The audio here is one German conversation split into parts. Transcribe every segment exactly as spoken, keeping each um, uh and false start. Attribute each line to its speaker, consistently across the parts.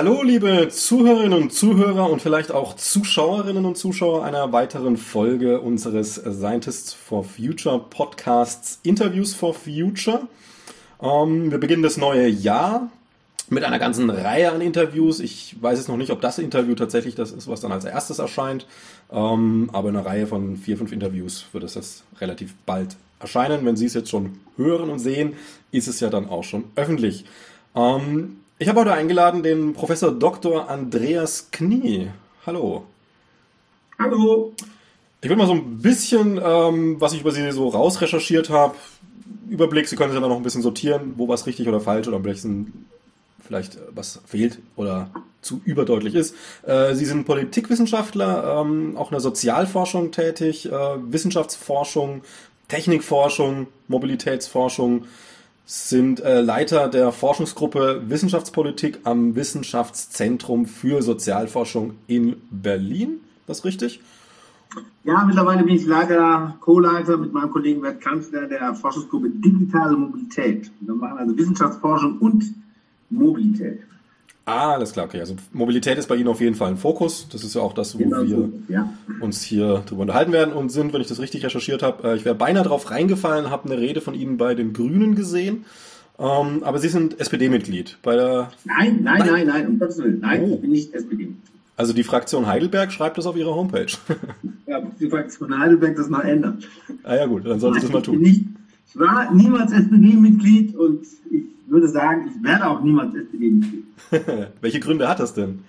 Speaker 1: Hallo liebe Zuhörerinnen und Zuhörer und vielleicht auch Zuschauerinnen und Zuschauer einer weiteren Folge unseres Scientists for Future Podcasts Interviews for Future. Ähm, wir beginnen das neue Jahr mit einer ganzen Reihe an Interviews. Ich weiß jetzt noch nicht, ob das Interview tatsächlich das ist, was dann als erstes erscheint, ähm, aber eine Reihe von vier, fünf Interviews wird es jetzt relativ bald erscheinen. Wenn Sie es jetzt schon hören und sehen, ist es ja dann auch schon öffentlich. Ähm, Ich habe heute eingeladen den Professor Doktor Andreas Knie. Hallo.
Speaker 2: Hallo.
Speaker 1: Ich will mal so ein bisschen, ähm, was ich über Sie so rausrecherchiert habe, Überblick. Sie können es aber noch ein bisschen sortieren, wo was richtig oder falsch oder vielleicht, ein, vielleicht was fehlt oder zu überdeutlich ist. Äh, Sie sind Politikwissenschaftler, ähm, auch in der Sozialforschung tätig, äh, Wissenschaftsforschung, Technikforschung, Mobilitätsforschung. Sind äh, Leiter der Forschungsgruppe Wissenschaftspolitik am Wissenschaftszentrum für Sozialforschung in Berlin. Das ist richtig?
Speaker 2: Ja, mittlerweile bin ich Leiter, Co-Leiter mit meinem Kollegen Bert Kanzler der Forschungsgruppe Digitale Mobilität. Wir machen also Wissenschaftsforschung und Mobilität.
Speaker 1: Ah, alles klar, okay. Also Mobilität ist bei Ihnen auf jeden Fall ein Fokus. Das ist ja auch das, wo
Speaker 2: Genau,
Speaker 1: wir
Speaker 2: ja.
Speaker 1: uns hier drüber unterhalten werden und sind, wenn ich das richtig recherchiert habe. Ich wäre beinahe drauf reingefallen, habe eine Rede von Ihnen bei den Grünen gesehen. Ähm, aber Sie sind S P D-Mitglied bei der...
Speaker 2: Nein, nein, nein, nein, nein, um Gottes Willen. Nein,
Speaker 1: Oh.
Speaker 2: ich bin nicht S P D-Mitglied.
Speaker 1: Also die Fraktion Heidelberg schreibt das auf ihrer Homepage.
Speaker 2: Ja, die Fraktion Heidelberg das mal ändern.
Speaker 1: Ah ja gut, dann sollte ich das mal
Speaker 2: Ich bin
Speaker 1: tun.
Speaker 2: nicht, ich war niemals S P D-Mitglied und ich würde sagen, ich werde auch niemals S P D-Mitglied.
Speaker 1: Welche Gründe hat das denn?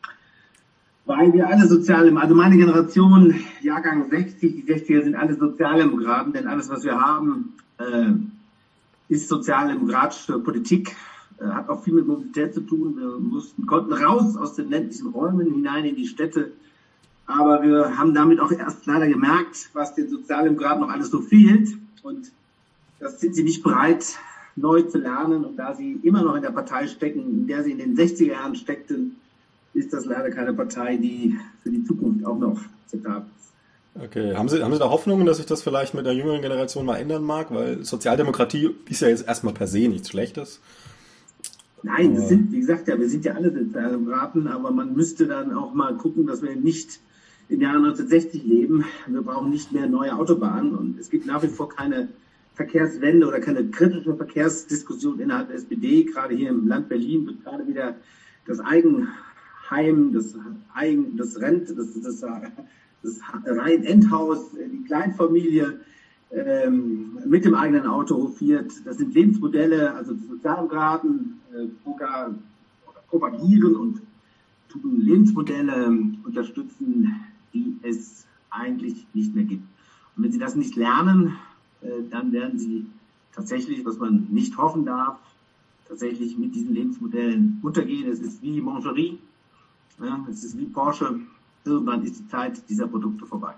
Speaker 2: Weil wir alle Sozialdemokraten, also meine Generation, Jahrgang sechzig, die sechziger sind alle Sozialdemokraten, denn alles, was wir haben, äh, ist sozialdemokratische Politik, äh, hat auch viel mit Mobilität zu tun. Wir mussten, konnten raus aus den ländlichen Räumen hinein in die Städte, aber wir haben damit auch erst leider gemerkt, was den Sozialdemokraten noch alles so fehlt, und das sind sie nicht bereit, neu zu lernen, und da sie immer noch in der Partei stecken, in der sie in den sechziger Jahren steckten, ist das leider keine Partei, die für die Zukunft auch noch akzeptabel ist.
Speaker 1: Okay, haben Sie, haben Sie da Hoffnungen, dass sich das vielleicht mit der jüngeren Generation mal ändern mag? Weil Sozialdemokratie ist ja jetzt erstmal per se nichts Schlechtes.
Speaker 2: Nein, das sind, wie gesagt, ja, wir sind ja alle Sozialdemokraten, aber man müsste dann auch mal gucken, dass wir nicht im Jahre neunzehnhundertsechzig leben. Wir brauchen nicht mehr neue Autobahnen, und es gibt nach wie vor keine Verkehrswende oder keine kritische Verkehrsdiskussion innerhalb der S P D. Gerade hier im Land Berlin wird gerade wieder das Eigenheim, das Eigen, das Rent, das, das, das Reihen-Endhaus, die Kleinfamilie ähm, mit dem eigenen Auto hofiert. Das sind Lebensmodelle, also die Sozialdemokraten äh, propagieren und tun Lebensmodelle unterstützen, die es eigentlich nicht mehr gibt. Und wenn sie das nicht lernen, dann werden sie tatsächlich, was man nicht hoffen darf, tatsächlich mit diesen Lebensmodellen untergehen. Es ist wie Mangerie, ja, es ist wie Porsche. Irgendwann ist die Zeit dieser Produkte vorbei.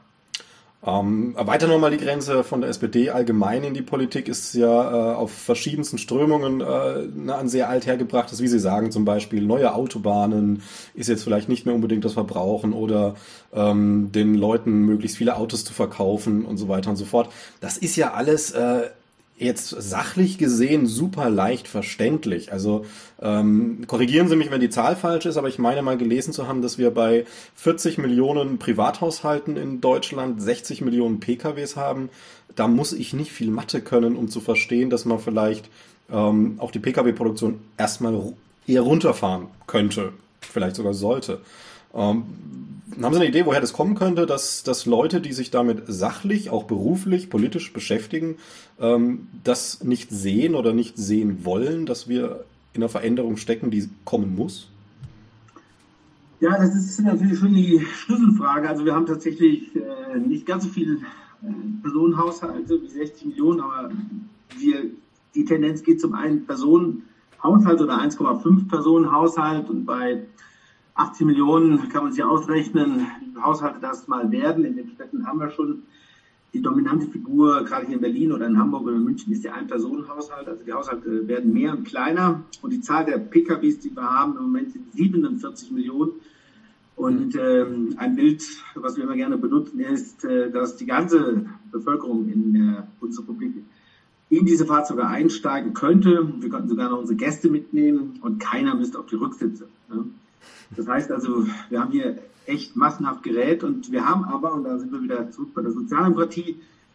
Speaker 1: Ähm, erweitern wir mal die Grenze von der S P D allgemein in die Politik, ist ja äh, auf verschiedensten Strömungen äh, ein sehr althergebrachtes, wie Sie sagen, zum Beispiel neue Autobahnen ist jetzt vielleicht nicht mehr unbedingt das Verbrauchen oder ähm, den Leuten möglichst viele Autos zu verkaufen und so weiter und so fort. Das ist ja alles äh, jetzt sachlich gesehen super leicht verständlich. Also ähm, korrigieren Sie mich, wenn die Zahl falsch ist, aber ich meine mal gelesen zu haben, dass wir bei vierzig Millionen Privathaushalten in Deutschland sechzig Millionen P K Ws haben. Da muss ich nicht viel Mathe können, um zu verstehen, dass man vielleicht ähm, auch die P K W-Produktion erstmal eher runterfahren könnte, vielleicht sogar sollte. Ähm, haben Sie eine Idee, woher das kommen könnte, dass, dass Leute, die sich damit sachlich, auch beruflich, politisch beschäftigen, ähm, das nicht sehen oder nicht sehen wollen, dass wir in einer Veränderung stecken, die kommen muss?
Speaker 2: Ja, das ist natürlich schon die Schlüsselfrage. Also wir haben tatsächlich äh, nicht ganz so viele äh, Personenhaushalte wie sechzig Millionen, aber wir, die Tendenz geht zum einen Personenhaushalt oder eins Komma fünf Personenhaushalt, und bei achtzig Millionen kann man sich ausrechnen, wie viele Haushalte das mal werden. In den Städten haben wir schon die dominante Figur, gerade hier in Berlin oder in Hamburg oder in München, ist der Ein-Personen-Haushalt. Also die Haushalte werden mehr und kleiner. Und die Zahl der P K Ws, die wir haben, im Moment sind siebenundvierzig Millionen. Und ähm, ein Bild, was wir immer gerne benutzen, ist, äh, dass die ganze Bevölkerung in der Bundesrepublik in diese Fahrzeuge einsteigen könnte. Wir könnten sogar noch unsere Gäste mitnehmen und keiner müsste auf die Rücksitze. Ne? Das heißt also, wir haben hier echt massenhaft Gerät und wir haben aber, und da sind wir wieder zurück bei der Sozialdemokratie,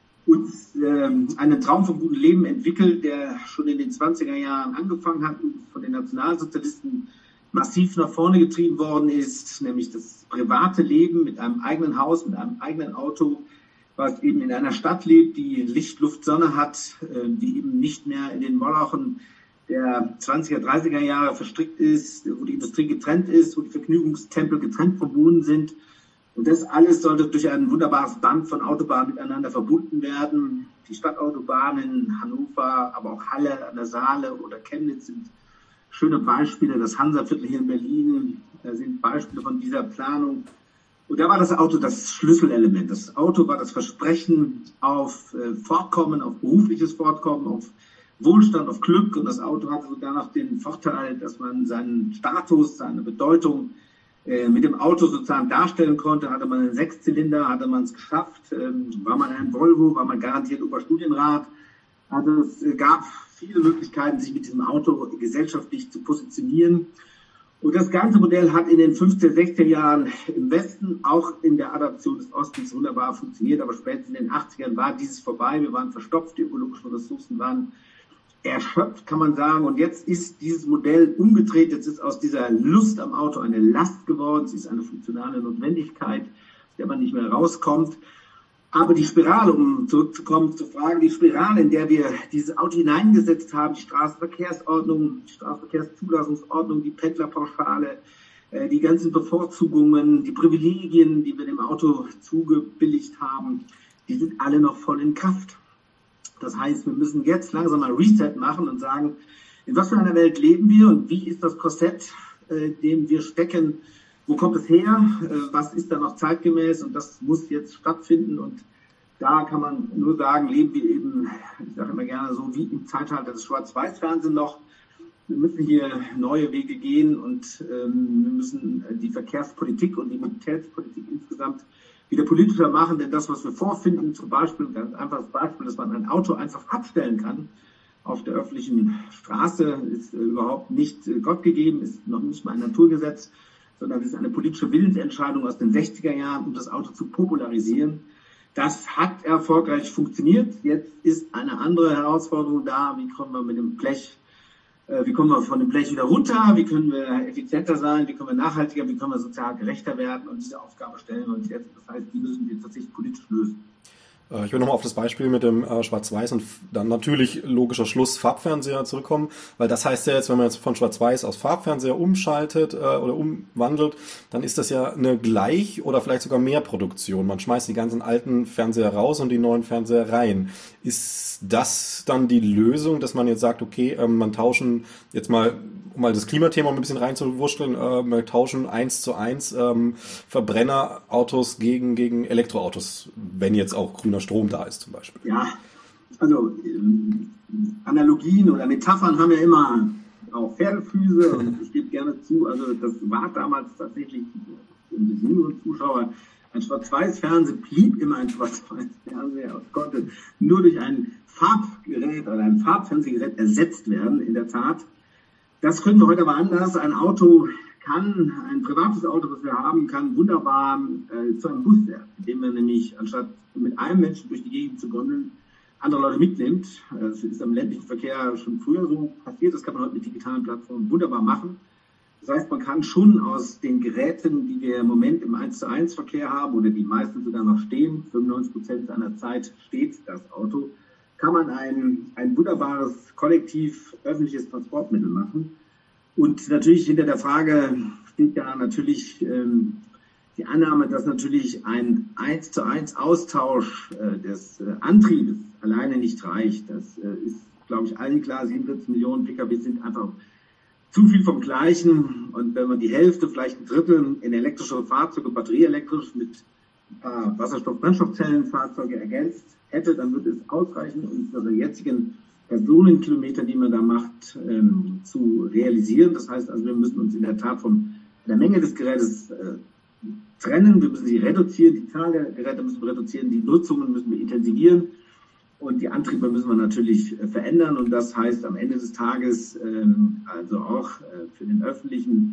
Speaker 2: uns ähm, einen Traum vom guten Leben entwickelt, der schon in den zwanziger Jahren angefangen hat und von den Nationalsozialisten massiv nach vorne getrieben worden ist, nämlich das private Leben mit einem eigenen Haus, mit einem eigenen Auto, was eben in einer Stadt lebt, die Licht, Luft, Sonne hat, äh, die eben nicht mehr in den Molochen der zwanziger, dreißiger Jahre verstrickt ist, wo die Industrie getrennt ist, wo die Vergnügungstempel getrennt verbunden sind. Und das alles sollte durch ein wunderbares Band von Autobahnen miteinander verbunden werden. Die Stadtautobahnen in Hannover, aber auch Halle an der Saale oder Chemnitz sind schöne Beispiele. Das Hansaviertel hier in Berlin sind Beispiele von dieser Planung. Und da war das Auto das Schlüsselelement. Das Auto war das Versprechen auf Fortkommen, auf berufliches Fortkommen, auf Wohlstand, auf Glück. Und das Auto hatte sogar noch den Vorteil, dass man seinen Status, seine Bedeutung mit dem Auto sozusagen darstellen konnte. Hatte man einen Sechszylinder, hatte man es geschafft, war man ein Volvo, war man garantiert Oberstudienrat. Also es gab viele Möglichkeiten, sich mit diesem Auto gesellschaftlich zu positionieren. Und das ganze Modell hat in den fünfziger, sechziger Jahren im Westen, auch in der Adaption des Ostens wunderbar funktioniert. Aber spätestens in den achtzigern war dieses vorbei. Wir waren verstopft, die ökologischen Ressourcen waren erschöpft, kann man sagen. Und jetzt ist dieses Modell umgedreht. Jetzt ist aus dieser Lust am Auto eine Last geworden. Es ist eine funktionale Notwendigkeit, aus der man nicht mehr rauskommt. Aber die Spirale, um zurückzukommen zur Frage, die Spirale, in der wir dieses Auto hineingesetzt haben, die Straßenverkehrsordnung, die Straßenverkehrszulassungsordnung, die Pendlerpauschale, die ganzen Bevorzugungen, die Privilegien, die wir dem Auto zugebilligt haben, die sind alle noch voll in Kraft. Das heißt, wir müssen jetzt langsam mal Reset machen und sagen, in was für einer Welt leben wir und wie ist das Korsett, äh, dem wir stecken, wo kommt es her, äh, was ist da noch zeitgemäß, und das muss jetzt stattfinden. Und da kann man nur sagen, leben wir eben, ich sage immer gerne so, wie im Zeitalter des Schwarz-Weiß-Fernsehens noch. Wir müssen hier neue Wege gehen und ähm, wir müssen die Verkehrspolitik und die Mobilitätspolitik insgesamt wieder politischer machen, denn das, was wir vorfinden, zum Beispiel, ein ganz einfaches Beispiel, dass man ein Auto einfach abstellen kann auf der öffentlichen Straße, ist äh, überhaupt nicht äh, Gott gegeben, ist noch nicht mal ein Naturgesetz, sondern es ist eine politische Willensentscheidung aus den sechziger Jahren, um das Auto zu popularisieren. Das hat erfolgreich funktioniert. Jetzt ist eine andere Herausforderung da. Wie kommen wir mit dem Blech Wie kommen wir von dem Blech wieder runter? Wie können wir effizienter sein? Wie können wir nachhaltiger? Wie können wir sozial gerechter werden? Und diese Aufgabe stellen wir uns jetzt. Das heißt, die müssen wir tatsächlich politisch lösen.
Speaker 1: Ich will nochmal auf das Beispiel mit dem äh, Schwarz-Weiß und dann natürlich logischer Schluss Farbfernseher zurückkommen, weil das heißt ja jetzt, wenn man jetzt von Schwarz-Weiß aus Farbfernseher umschaltet äh, oder umwandelt, dann ist das ja eine Gleich- oder vielleicht sogar mehr Produktion. Man schmeißt die ganzen alten Fernseher raus und die neuen Fernseher rein. Ist das dann die Lösung, dass man jetzt sagt, okay, ähm, man tauschen jetzt mal, um mal das Klimathema ein bisschen reinzuwurschteln, äh, wir tauschen eins zu eins ähm, Verbrennerautos gegen, gegen Elektroautos, wenn jetzt auch grüner Strom da ist zum Beispiel.
Speaker 2: Ja, also ähm, Analogien oder Metaphern haben ja immer auch Pferdefüße und ich gebe gerne zu, also das war damals tatsächlich für die jüngeren Zuschauer ein Schwarz-Weiß-Fernsehen, blieb immer ein Schwarz-Weiß-Fernseher und konnte nur durch ein Farbgerät oder ein Farbfernsehgerät ersetzt werden, in der Tat. Das können wir heute aber anders. Ein Auto kann, ein privates Auto, das wir haben, kann wunderbar äh, zu einem Bus werden, indem man nämlich anstatt mit einem Menschen durch die Gegend zu gondeln, andere Leute mitnimmt. Das ist am ländlichen Verkehr schon früher so passiert. Das kann man heute mit digitalen Plattformen wunderbar machen. Das heißt, man kann schon aus den Geräten, die wir im Moment im eins zu eins Verkehr haben oder die meisten sogar noch stehen, fünfundneunzig Prozent seiner Zeit steht das Auto, kann man ein, ein wunderbares kollektiv öffentliches Transportmittel machen. Und natürlich hinter der Frage steht ja natürlich ähm, die Annahme, dass natürlich ein eins zu eins Austausch äh, des äh, Antriebes alleine nicht reicht. Das äh, ist, glaube ich, allen klar. siebenundvierzig Millionen Pkw sind einfach zu viel vom Gleichen. Und wenn man die Hälfte, vielleicht ein Drittel in elektrische Fahrzeuge, batterieelektrisch mit ein paar Wasserstoff-Brennstoffzellenfahrzeuge ergänzt hätte, dann würde es ausreichen, um unsere jetzigen Personenkilometer, die man da macht, ähm, zu realisieren. Das heißt also, wir müssen uns in der Tat von der Menge des Gerätes äh, trennen. Wir müssen sie reduzieren, die Zahl der Geräte müssen wir reduzieren, die Nutzungen müssen wir intensivieren und die Antriebe müssen wir natürlich äh, verändern. Und das heißt am Ende des Tages ähm, also auch äh, für den öffentlichen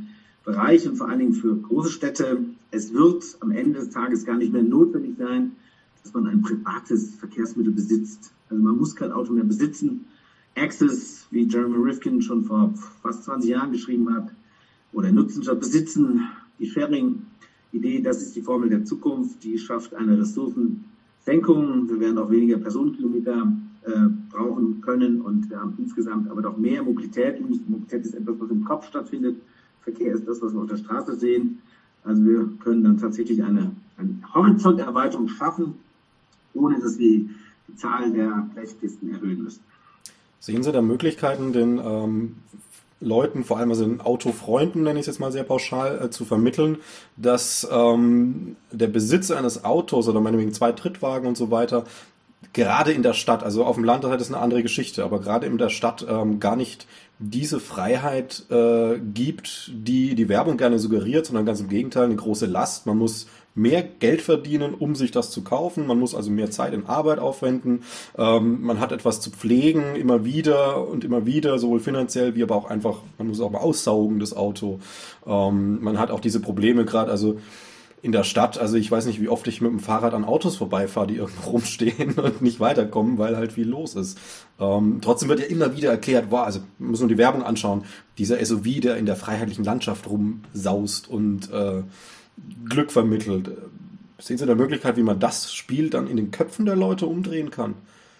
Speaker 2: Bereich und vor allen Dingen für große Städte. Es wird am Ende des Tages gar nicht mehr notwendig sein, dass man ein privates Verkehrsmittel besitzt. Also man muss kein Auto mehr besitzen. Access, wie Jeremy Rifkin schon vor fast zwanzig Jahren geschrieben hat, oder nutzen statt besitzen, die Sharing-Idee, das ist die Formel der Zukunft, die schafft eine Ressourcensenkung. Wir werden auch weniger Personenkilometer äh, brauchen können und wir haben insgesamt aber doch mehr Mobilität. Mobilität ist etwas, was im Kopf stattfindet. Verkehr ist das, was wir auf der Straße sehen. Also wir können dann tatsächlich eine, eine Horizonterweiterung schaffen, ohne dass wir die Zahl der Blechkisten erhöhen müssen.
Speaker 1: Sehen Sie da Möglichkeiten, den ähm, Leuten, vor allem also den Autofreunden, nenne ich es jetzt mal sehr pauschal, äh, zu vermitteln, dass ähm, der Besitz eines Autos oder meinetwegen zwei Trittwagen und so weiter, gerade in der Stadt, also auf dem Land ist das eine andere Geschichte, aber gerade in der Stadt ähm, gar nicht diese Freiheit äh, gibt, die die Werbung gerne suggeriert, sondern ganz im Gegenteil eine große Last. Man muss mehr Geld verdienen, um sich das zu kaufen. Man muss also mehr Zeit in Arbeit aufwenden. Ähm, man hat etwas zu pflegen, immer wieder und immer wieder, sowohl finanziell wie aber auch einfach, man muss auch mal aussaugen, das Auto. Ähm, man hat auch diese Probleme gerade, also in der Stadt, also ich weiß nicht, wie oft ich mit dem Fahrrad an Autos vorbeifahre, die irgendwo rumstehen und nicht weiterkommen, weil halt viel los ist. Ähm, trotzdem wird ja immer wieder erklärt, wow, also wir müssen nur die Werbung anschauen, dieser S U V, der in der freiheitlichen Landschaft rumsaust und äh, Glück vermittelt. Sehen Sie da Möglichkeit, wie man das Spiel dann in den Köpfen der Leute umdrehen kann?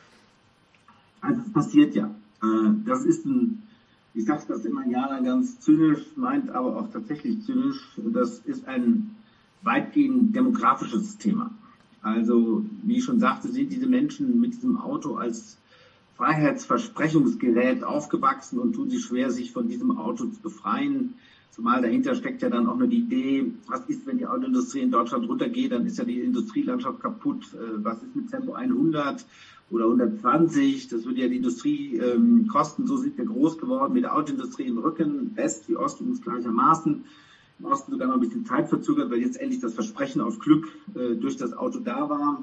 Speaker 2: Also es passiert ja. Das ist ein, ich sage das immer gerne ganz zynisch, meint aber auch tatsächlich zynisch, das ist ein weitgehend demografisches Thema. Also, wie ich schon sagte, sind diese Menschen mit diesem Auto als Freiheitsversprechungsgerät aufgewachsen und tun sich schwer, sich von diesem Auto zu befreien. Zumal dahinter steckt ja dann auch nur die Idee, was ist, wenn die Autoindustrie in Deutschland runtergeht, dann ist ja die Industrielandschaft kaputt. Was ist mit Tempo hundert oder hundertzwanzig? Das würde ja die Industrie ähm, kosten. So sind wir groß geworden mit der Autoindustrie im Rücken, West wie Ost uns gleichermaßen. Im Osten sogar noch ein bisschen Zeit verzögert, weil jetzt endlich das Versprechen auf Glück äh, durch das Auto da war.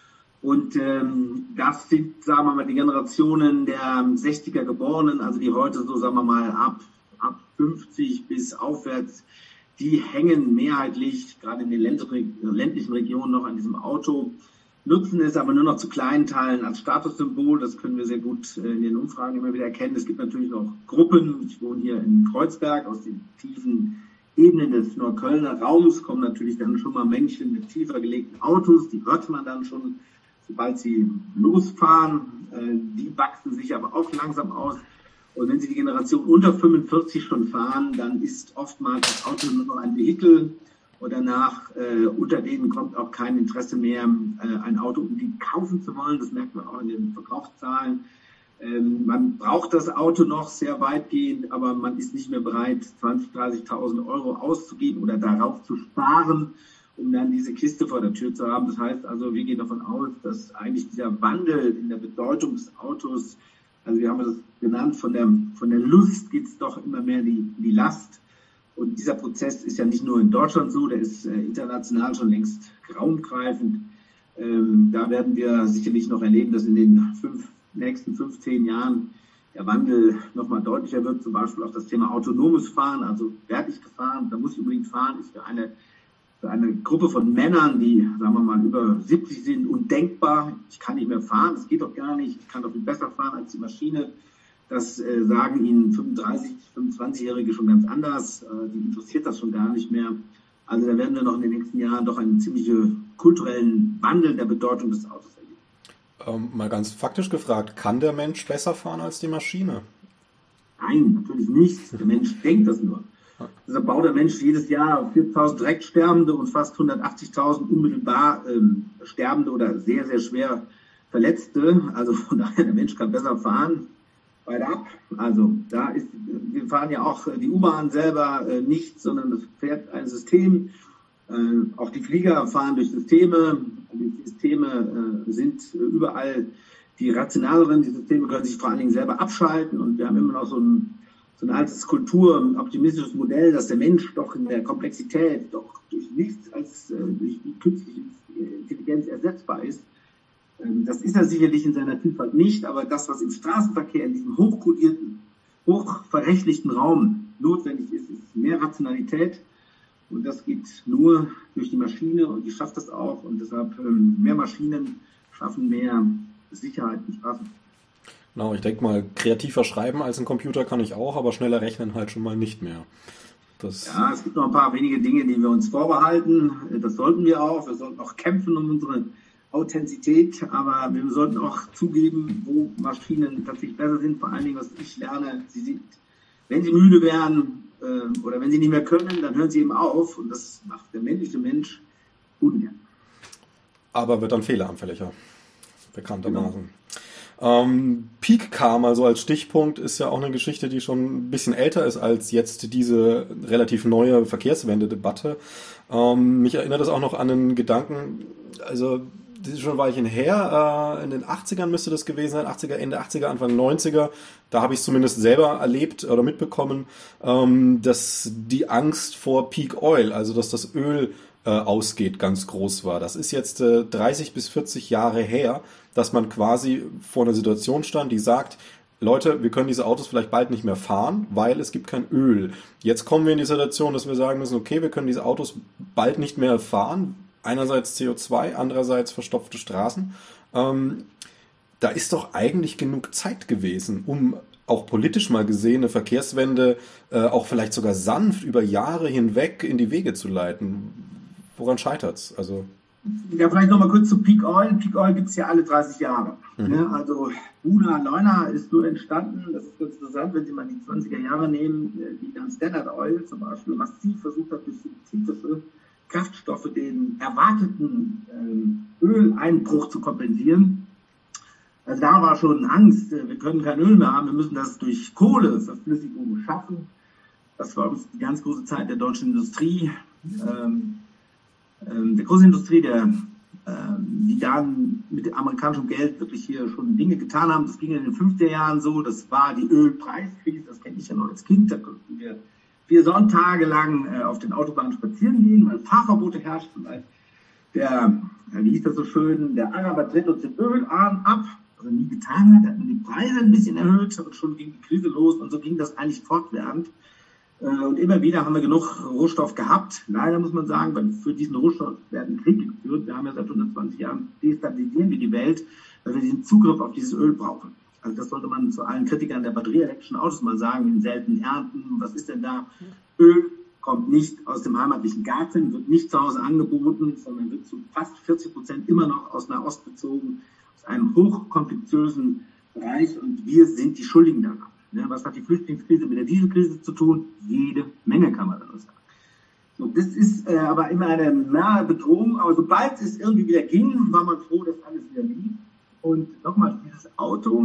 Speaker 2: Und ähm, das sind, sagen wir mal, die Generationen der sechziger Geborenen, also die heute so, sagen wir mal, ab, ab fünfzig bis aufwärts, die hängen mehrheitlich, gerade in den ländlichen Regionen, noch an diesem Auto, nutzen es aber nur noch zu kleinen Teilen als Statussymbol. Das können wir sehr gut in den Umfragen immer wieder erkennen. Es gibt natürlich noch Gruppen. Ich wohne hier in Kreuzberg, aus den tiefen Ebenen des Neuköllner Raums kommen natürlich dann schon mal Männchen mit tiefer gelegten Autos, die hört man dann schon, sobald sie losfahren. Die wachsen sich aber auch langsam aus. Und wenn sie die Generation unter fünfundvierzig schon fahren, dann ist oftmals das Auto nur noch ein Vehikel und danach äh, unter denen kommt auch kein Interesse mehr, äh, ein Auto unbedingt kaufen zu wollen. Das merkt man auch in den Verkaufszahlen. Ähm, man braucht das Auto noch sehr weitgehend, aber man ist nicht mehr bereit, zwanzigtausend, dreißigtausend Euro auszugeben oder darauf zu sparen, um dann diese Kiste vor der Tür zu haben. Das heißt also, wir gehen davon aus, dass eigentlich dieser Wandel in der Bedeutung des Autos, also wir haben das genannt, von der, von der Lust geht es doch immer mehr in die, in die Last. Und dieser Prozess ist ja nicht nur in Deutschland so, der ist äh, international schon längst raumgreifend. Ähm, da werden wir sicherlich noch erleben, dass in den fünf nächsten fünfzehn Jahren der Wandel nochmal deutlicher wird, zum Beispiel auch das Thema autonomes Fahren, also werde ich gefahren, da muss ich unbedingt fahren, ist für eine, für eine Gruppe von Männern, die, sagen wir mal, über siebzig sind, undenkbar. Ich kann nicht mehr fahren, das geht doch gar nicht, ich kann doch viel besser fahren als die Maschine. Das äh, sagen Ihnen fünfunddreißig-, fünfundzwanzigjährige schon ganz anders, äh, die interessiert das schon gar nicht mehr. Also da werden wir noch in den nächsten Jahren doch einen ziemlichen kulturellen Wandel der Bedeutung des Autos erleben.
Speaker 1: Ähm, mal ganz faktisch gefragt, kann der Mensch besser fahren als die Maschine?
Speaker 2: Nein, natürlich nicht. Der Mensch denkt das nur. Deshalb baut der Mensch jedes Jahr viertausend direkt Sterbende und fast hundertachtzigtausend unmittelbar ähm, Sterbende oder sehr, sehr schwer Verletzte. Also von daher, der Mensch kann besser fahren. Weiter ab. Also da ist, wir fahren ja auch die U-Bahn selber äh, nicht, sondern das fährt ein System. Äh, auch die Flieger fahren durch Systeme. Die Systeme äh, sind äh, überall die rationaleren. Die Systeme können sich vor allen Dingen selber abschalten. Und wir haben immer noch so ein, so ein altes Kultur, ein optimistisches Modell, dass der Mensch doch in der Komplexität doch durch nichts als äh, durch die künstliche Intelligenz ersetzbar ist. Das ist er sicherlich in seiner Vielfalt nicht, aber das, was im Straßenverkehr, in diesem hochkodierten, hochverrechtlichten Raum notwendig ist, ist mehr Rationalität. Und das geht nur durch die Maschine und die schafft das auch. Und deshalb ähm, mehr Maschinen schaffen mehr Sicherheit in Straßen.
Speaker 1: Genau, ich denke mal, kreativer schreiben als ein Computer kann ich auch, aber schneller rechnen halt schon mal nicht mehr. Das
Speaker 2: ja, es gibt noch ein paar wenige Dinge, die wir uns vorbehalten. Das sollten wir auch. Wir sollten auch kämpfen um unsere Authentizität, aber wir sollten auch zugeben, wo Maschinen tatsächlich besser sind. Vor allen Dingen, was ich lerne, sie sind, wenn sie müde werden äh, oder wenn sie nicht mehr können, dann hören sie eben auf. Und das macht der männliche Mensch ungern.
Speaker 1: Aber wird dann fehleranfälliger, bekanntermaßen. Genau. Ähm, Peak Karma, so als Stichpunkt, ist ja auch eine Geschichte, die schon ein bisschen älter ist als jetzt diese relativ neue Verkehrswende-Debatte. Ähm, mich erinnert das auch noch an einen Gedanken, also das ist schon ein Weilchen her, äh, in den achtzigern müsste das gewesen sein, achtziger, Ende achtziger, Anfang neunziger, da habe ich es zumindest selber erlebt oder mitbekommen, ähm, dass die Angst vor Peak Oil, also dass das Öl äh, ausgeht, ganz groß war. Das ist jetzt äh, dreißig bis vierzig Jahre her, dass man quasi vor einer Situation stand, die sagt, Leute, wir können diese Autos vielleicht bald nicht mehr fahren, weil es gibt kein Öl. Jetzt kommen wir in die Situation, dass wir sagen müssen, okay, wir können diese Autos bald nicht mehr fahren. Einerseits C O zwei, andererseits verstopfte Straßen. Ähm, da ist doch eigentlich genug Zeit gewesen, um auch politisch mal gesehen eine Verkehrswende äh, auch vielleicht sogar sanft über Jahre hinweg in die Wege zu leiten. Woran scheitert's? Also
Speaker 2: ja, vielleicht nochmal kurz zu Peak Oil. Peak Oil gibt es ja alle dreißig Jahre. Mhm. Ne? Also Buna Leuna ist nur entstanden, das ist ganz interessant, wenn Sie mal die zwanziger Jahre nehmen, wie dann Standard Oil zum Beispiel massiv versucht hat, durch synthetische Kraftstoffe den erwarteten ähm, Öleinbruch zu kompensieren. Also da war schon Angst, wir können kein Öl mehr haben, wir müssen das durch Kohleverflüssigung schaffen. Das war uns die ganz große Zeit der deutschen Industrie. Ähm, der Großindustrie, der, äh, die dann mit amerikanischem Geld wirklich hier schon Dinge getan haben. Das ging in den fünfziger Jahren so, das war die Ölpreiskrise, das kenne ich ja noch als Kind, da konnten wir vier Sonntage lang äh, auf den Autobahnen spazieren gehen, weil Fahrverbote herrschten, weil der, äh, wie hieß das so schön, der Araber tritt uns den Ölarm ab, was er nie getan hat, hat die Preise ein bisschen erhöht und schon ging die Krise los und so ging das eigentlich fortwährend. Und immer wieder haben wir genug Rohstoff gehabt. Leider muss man sagen, weil für diesen Rohstoff werden Kriege geführt. Wir haben ja seit hundertzwanzig Jahren destabilisieren wir die Welt, weil wir diesen Zugriff auf dieses Öl brauchen. Also das sollte man zu allen Kritikern der batterieelektrischen Autos mal sagen, in seltenen Ernten. Was ist denn da? Öl kommt nicht aus dem heimatlichen Garten, wird nicht zu Hause angeboten, sondern wird zu fast vierzig Prozent immer noch aus Nahost bezogen, aus einem hochkompliziösen Bereich. Und wir sind die Schuldigen daran. Ja, was hat die Flüchtlingskrise mit der Dieselkrise zu tun? Jede Menge, kann man dann sagen. So, das ist äh, aber immer eine nahe Bedrohung. Aber sobald es irgendwie wieder ging, war man froh, dass alles wieder lief. Und nochmal, dieses Auto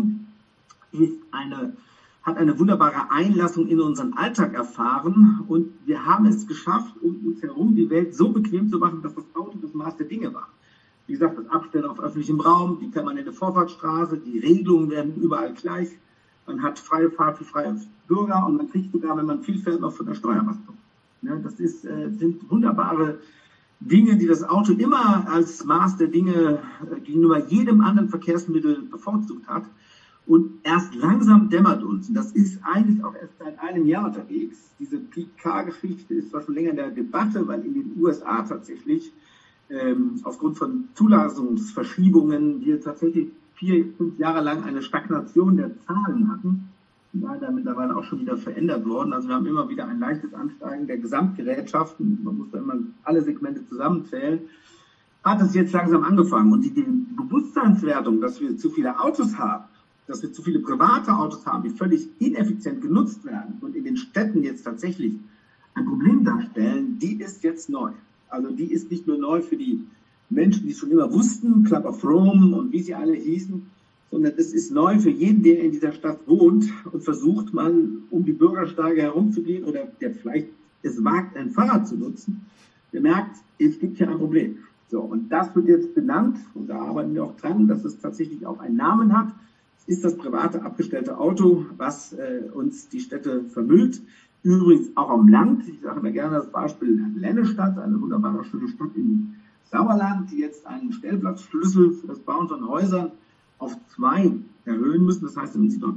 Speaker 2: ist eine, hat eine wunderbare Einlassung in unseren Alltag erfahren. Und wir haben es geschafft, um uns herum die Welt so bequem zu machen, dass das Auto das Maß der Dinge war. Wie gesagt, das Abstellen auf öffentlichem Raum, die permanente Vorfahrtsstraße, die Regelungen werden überall gleich. Man hat freie Fahrt für freie Bürger und man kriegt sogar, wenn man viel fährt, noch von der Steuer was. Ja, das ist, äh, sind wunderbare Dinge, die das Auto immer als Maß der Dinge äh, gegenüber jedem anderen Verkehrsmittel bevorzugt hat. Und erst langsam dämmert uns, und das ist eigentlich auch erst seit einem Jahr unterwegs, diese Peak-Car-Geschichte ist zwar schon länger in der Debatte, weil in den U S A tatsächlich ähm, aufgrund von Zulassungsverschiebungen wir tatsächlich vier, fünf Jahre lang eine Stagnation der Zahlen hatten. Die war da mittlerweile auch schon wieder verändert worden. Also wir haben immer wieder ein leichtes Ansteigen der Gesamtgerätschaften. Man muss da immer alle Segmente zusammenzählen. Hat es jetzt langsam angefangen. Und die, die Bewusstseinswertung, dass wir zu viele Autos haben, dass wir zu viele private Autos haben, die völlig ineffizient genutzt werden und in den Städten jetzt tatsächlich ein Problem darstellen, die ist jetzt neu. Also die ist nicht nur neu für die Menschen, die es schon immer wussten, Club of Rome und wie sie alle hießen, sondern es ist neu für jeden, der in dieser Stadt wohnt und versucht, mal um die Bürgersteige herumzugehen oder der vielleicht es wagt, ein Fahrrad zu nutzen, der merkt, es gibt hier ein Problem. So, und das wird jetzt benannt und da arbeiten wir auch dran, dass es tatsächlich auch einen Namen hat. Es ist das private abgestellte Auto, was äh, uns die Städte vermüllt. Übrigens auch am Land. Ich sage mir gerne das Beispiel Lennestadt, eine wunderbare schöne Stadt in Sauerland, die jetzt einen Stellplatzschlüssel für das Bauen von Häusern auf zwei erhöhen müssen. Das heißt, wenn Sie dort ein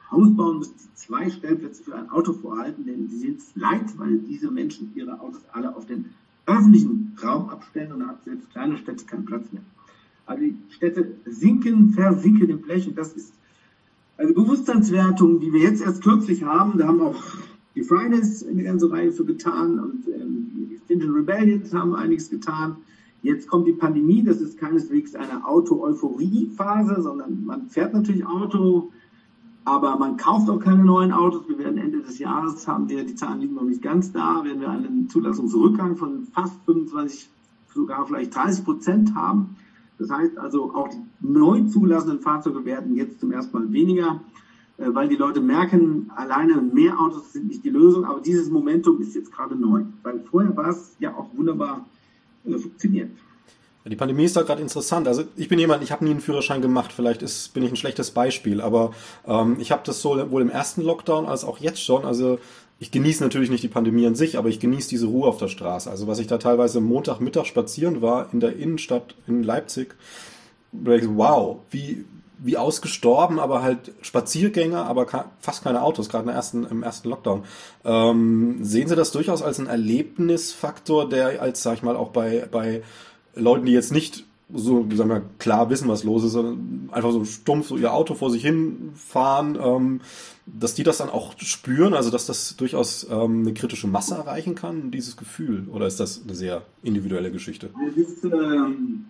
Speaker 2: Haus bauen, müssten sie zwei Stellplätze für ein Auto vorhalten, denn sie sind es leid, weil diese Menschen ihre Autos alle auf den öffentlichen Raum abstellen und da hat selbst kleine Städte keinen Platz mehr. Also die Städte sinken, versinken im Blech und das ist eine Bewusstseinswertung, die wir jetzt erst kürzlich haben. Da haben auch die Fridays eine ganze Reihe für getan und ähm, die Extinction Rebellions haben einiges getan. Jetzt kommt die Pandemie, das ist keineswegs eine Auto-Euphorie-Phase, sondern man fährt natürlich Auto, aber man kauft auch keine neuen Autos. Wir werden Ende des Jahres, haben wir, die Zahlen liegen noch nicht ganz da, werden wir einen Zulassungsrückgang von fast fünfundzwanzig, sogar vielleicht dreißig Prozent haben. Das heißt also, auch die neu zulassenden Fahrzeuge werden jetzt zum ersten Mal weniger, weil die Leute merken, alleine mehr Autos sind nicht die Lösung, aber dieses Momentum ist jetzt gerade neu, weil vorher war es ja auch wunderbar äh, funktioniert.
Speaker 1: Die Pandemie ist da gerade interessant. Also ich bin jemand, ich habe nie einen Führerschein gemacht, vielleicht ist, bin ich ein schlechtes Beispiel, aber ähm, ich habe das sowohl im ersten Lockdown als auch jetzt schon, also ich genieße natürlich nicht die Pandemie an sich, aber ich genieße diese Ruhe auf der Straße. Also was ich da teilweise Montagmittag spazieren war in der Innenstadt in Leipzig, wow, wie wie ausgestorben, aber halt Spaziergänger, aber fast keine Autos, gerade im ersten, im ersten Lockdown. Ähm, sehen Sie das durchaus als einen Erlebnisfaktor, der als, sag ich mal, auch bei, bei Leuten, die jetzt nicht so, wie sagen wir, klar wissen, was los ist, sondern einfach so stumpf so ihr Auto vor sich hin fahren, ähm, dass die das dann auch spüren, also dass das durchaus ähm, eine kritische Masse erreichen kann, dieses Gefühl, oder ist das eine sehr individuelle Geschichte?
Speaker 2: Das ist, ähm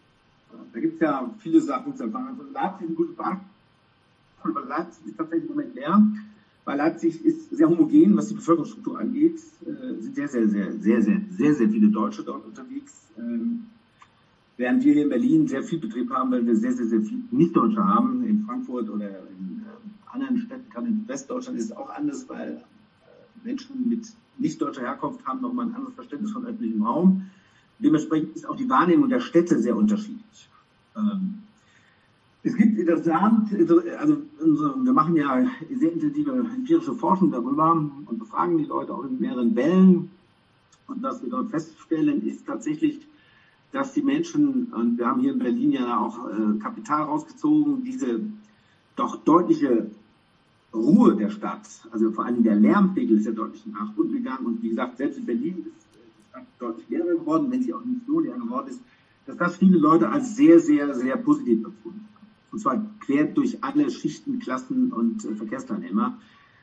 Speaker 2: Da gibt es ja viele Sachen zu erfahren. Also Leipzig ist ein gutes Beispiel, weil Leipzig ist tatsächlich im Moment leer, weil Leipzig ist sehr homogen, was die Bevölkerungsstruktur angeht. Es sind sehr, sehr, sehr, sehr, sehr, sehr, sehr viele Deutsche dort unterwegs. Ähm, während wir hier in Berlin sehr viel Betrieb haben, weil wir sehr, sehr, sehr viele Nicht-Deutsche haben. In Frankfurt oder in äh, anderen Städten, gerade in Westdeutschland ist es auch anders, weil äh, Menschen mit nicht-deutscher Herkunft haben nochmal ein anderes Verständnis von öffentlichem Raum. Dementsprechend ist auch die Wahrnehmung der Städte sehr unterschiedlich. Ähm, es gibt in das Land, also unsere, wir machen ja sehr intensive empirische Forschung darüber und befragen die Leute auch in mehreren Wellen. Und was wir dort feststellen, ist tatsächlich, dass die Menschen, und wir haben hier in Berlin ja auch äh, Kapital rausgezogen, diese doch deutliche Ruhe der Stadt, also vor allem der Lärmpegel ist ja deutlich nach unten gegangen. Und wie gesagt, selbst in Berlin ist die Stadt deutlich leerer geworden, wenn sie auch nicht so leer geworden ist, dass das viele Leute als sehr, sehr, sehr positiv empfunden haben. Und zwar quer durch alle Schichten, Klassen und äh, Verkehrsteilnehmer.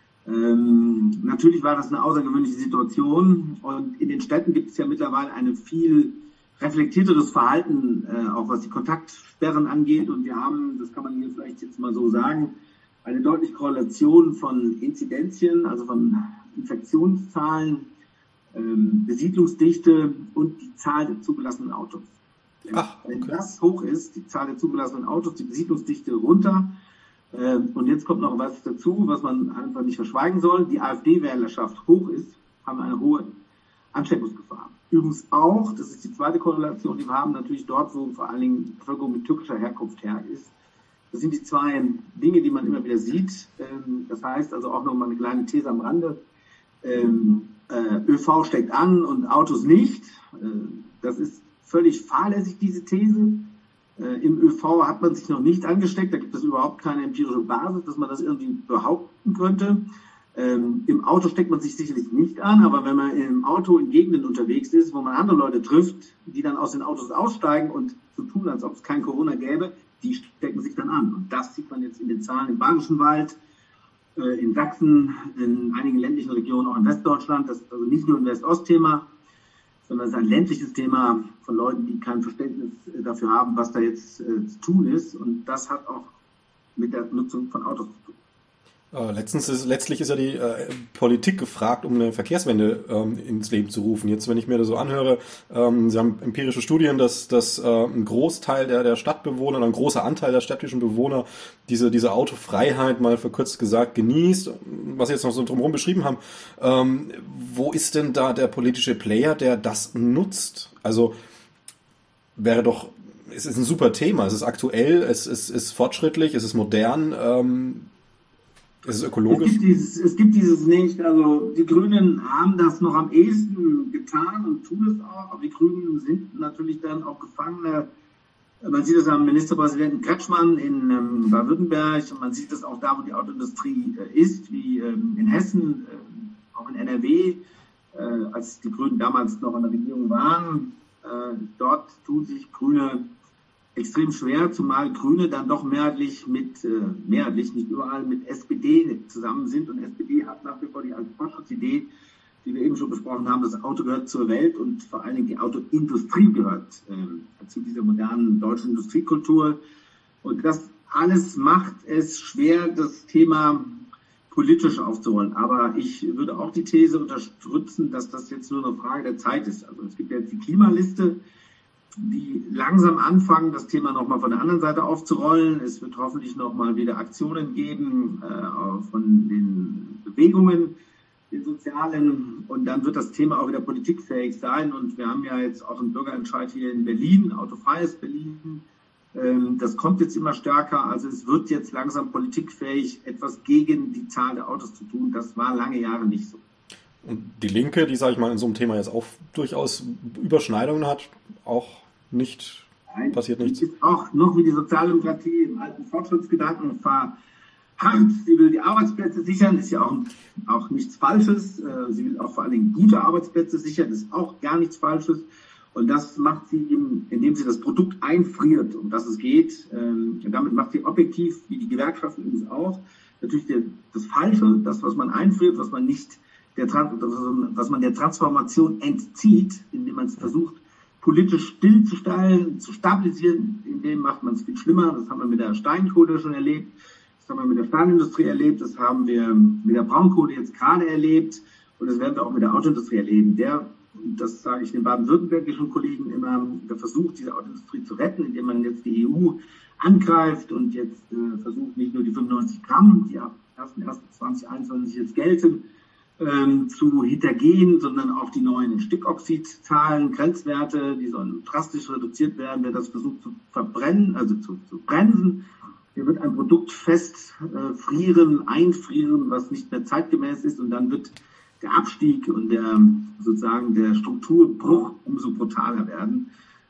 Speaker 2: Ähm, natürlich war das eine außergewöhnliche Situation und in den Städten gibt es ja mittlerweile ein viel reflektierteres Verhalten, äh, auch was die Kontaktsperren angeht. Und wir haben, das kann man hier vielleicht jetzt mal so sagen, eine deutliche Korrelation von Inzidenzien, also von Infektionszahlen, ähm, Besiedlungsdichte und die Zahl der zugelassenen Autos.
Speaker 1: Ach, okay.
Speaker 2: Wenn das hoch ist, die Zahl der zugelassenen Autos, die Besiedlungsdichte runter. Äh, und jetzt kommt noch was dazu, was man einfach nicht verschweigen soll. Die AfD-Wählerschaft hoch ist, haben wir eine hohe Ansteckungsgefahr. Übrigens auch, das ist die zweite Korrelation, die wir haben, natürlich dort, wo vor allen Dingen die Bevölkerung mit türkischer Herkunft her ist. Das sind die zwei Dinge, die man immer wieder sieht. Ähm, das heißt also auch nochmal eine kleine These am Rande. Ähm, äh, ÖV steckt an und Autos nicht. Äh, das ist völlig fahrlässig, diese These. Äh, Im ÖV hat man sich noch nicht angesteckt, da gibt es überhaupt keine empirische Basis, dass man das irgendwie behaupten könnte. Ähm, Im Auto steckt man sich sicherlich nicht an, aber wenn man im Auto in Gegenden unterwegs ist, wo man andere Leute trifft, die dann aus den Autos aussteigen und so tun, als ob es kein Corona gäbe, die stecken sich dann an. Und das sieht man jetzt in den Zahlen im Bayerischen Wald, äh, in Sachsen, in einigen ländlichen Regionen, auch in Westdeutschland. Das ist also nicht nur ein West-Ost-Thema, sondern es ist ein ländliches Thema von Leuten, die kein Verständnis dafür haben, was da jetzt äh, zu tun ist. Und das hat auch mit der Nutzung von Autos zu tun.
Speaker 1: Äh, letztens ist, letztlich ist ja die äh, Politik gefragt, um eine Verkehrswende ähm, ins Leben zu rufen. Jetzt, wenn ich mir das so anhöre, ähm, Sie haben empirische Studien, dass, dass äh, ein Großteil der, der Stadtbewohner, oder ein großer Anteil der städtischen Bewohner diese, diese Autofreiheit mal verkürzt gesagt genießt, was Sie jetzt noch so drumherum beschrieben haben. Ähm, wo ist denn da der politische Player, der das nutzt? Also wäre doch, es ist ein super Thema, es ist aktuell, es ist, ist fortschrittlich, es ist modern, ähm, es ist ökologisch.
Speaker 2: Es gibt, dieses, es gibt dieses nicht, also die Grünen haben das noch am ehesten getan und tun es auch, aber die Grünen sind natürlich dann auch Gefangene Man sieht es am Ministerpräsidenten Kretschmann in ähm, Baden-Württemberg und man sieht es auch da, wo die Autoindustrie äh, ist, wie ähm, in Hessen, äh, auch in N R W, äh, als die Grünen damals noch in der Regierung waren. Äh, dort tun sich Grüne extrem schwer, zumal Grüne dann doch mehrheitlich mit, äh, mehrheitlich nicht überall mit S P D zusammen sind und S P D hat nach wie vor die Fortschrittsidee, die wir eben schon besprochen haben, das Auto gehört zur Welt und vor allen Dingen die Autoindustrie gehört äh, zu dieser modernen deutschen Industriekultur. Und das alles macht es schwer, das Thema politisch aufzurollen. Aber ich würde auch die These unterstützen, dass das jetzt nur eine Frage der Zeit ist. Also es gibt ja jetzt die Klimaliste, die langsam anfangen, das Thema nochmal von der anderen Seite aufzurollen. Es wird hoffentlich nochmal wieder Aktionen geben äh, von den Bewegungen, den sozialen, und dann wird das Thema auch wieder politikfähig sein. Und wir haben ja jetzt auch einen Bürgerentscheid hier in Berlin, autofreies Berlin. Ähm, das kommt jetzt immer stärker. Also es wird jetzt langsam politikfähig, etwas gegen die Zahl der Autos zu tun. Das war lange Jahre nicht so.
Speaker 1: Und die Linke, die, sage ich mal, in so einem Thema jetzt auch durchaus Überschneidungen hat, auch nicht, Nein, passiert nichts.
Speaker 2: Ist auch noch wie die Sozialdemokratie im alten Fortschrittsgedanken verharrt. Sie will die Arbeitsplätze sichern, ist ja auch, auch nichts Falsches. Sie will auch vor allen Dingen gute Arbeitsplätze sichern, ist auch gar nichts Falsches. Und das macht sie, indem sie das Produkt einfriert, um das es geht. Und damit macht sie objektiv, wie die Gewerkschaften übrigens auch, natürlich das Falsche, das, was man einfriert, was man nicht der, was man der Transformation entzieht, indem man es versucht, politisch stillzustellen, zu stabilisieren, indem macht man es viel schlimmer. Das haben wir mit der Steinkohle schon erlebt. Das haben wir mit der Stahlindustrie erlebt, das haben wir mit der Braunkohle jetzt gerade erlebt und das werden wir auch mit der Autoindustrie erleben. Der, das sage ich den baden-württembergischen Kollegen immer, der versucht, diese Autoindustrie zu retten, indem man jetzt die E U angreift und jetzt äh, versucht, nicht nur die fünfundneunzig Gramm, die ab erster erster zweitausendeinundzwanzig jetzt gelten, ähm, zu hintergehen, sondern auch die neuen Stickoxidzahlen, Grenzwerte, die sollen drastisch reduziert werden. Wer das versucht zu verbrennen, also zu, zu bremsen, hier wird ein Produkt fest äh, frieren, einfrieren, was nicht mehr zeitgemäß ist, und dann wird der Abstieg und der sozusagen der Strukturbruch umso brutaler werden.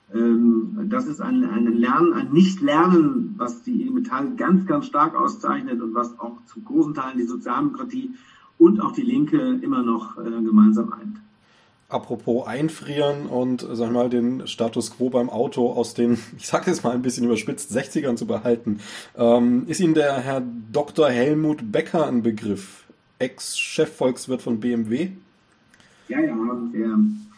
Speaker 2: Ähm, das ist ein, ein Lernen, ein Nicht-Lernen, was die I G Metall ganz, ganz stark auszeichnet und was auch zu großen Teilen die Sozialdemokratie und auch die Linke immer noch äh, gemeinsam eint.
Speaker 1: Apropos einfrieren und, sag ich mal, den Status quo beim Auto aus den, ich sage jetzt mal ein bisschen überspitzt, sechzigern zu behalten. Ähm, ist Ihnen der Herr Doktor Helmut Becker ein Begriff? Ex-Chefvolkswirt von B M W?
Speaker 2: Ja, ja, der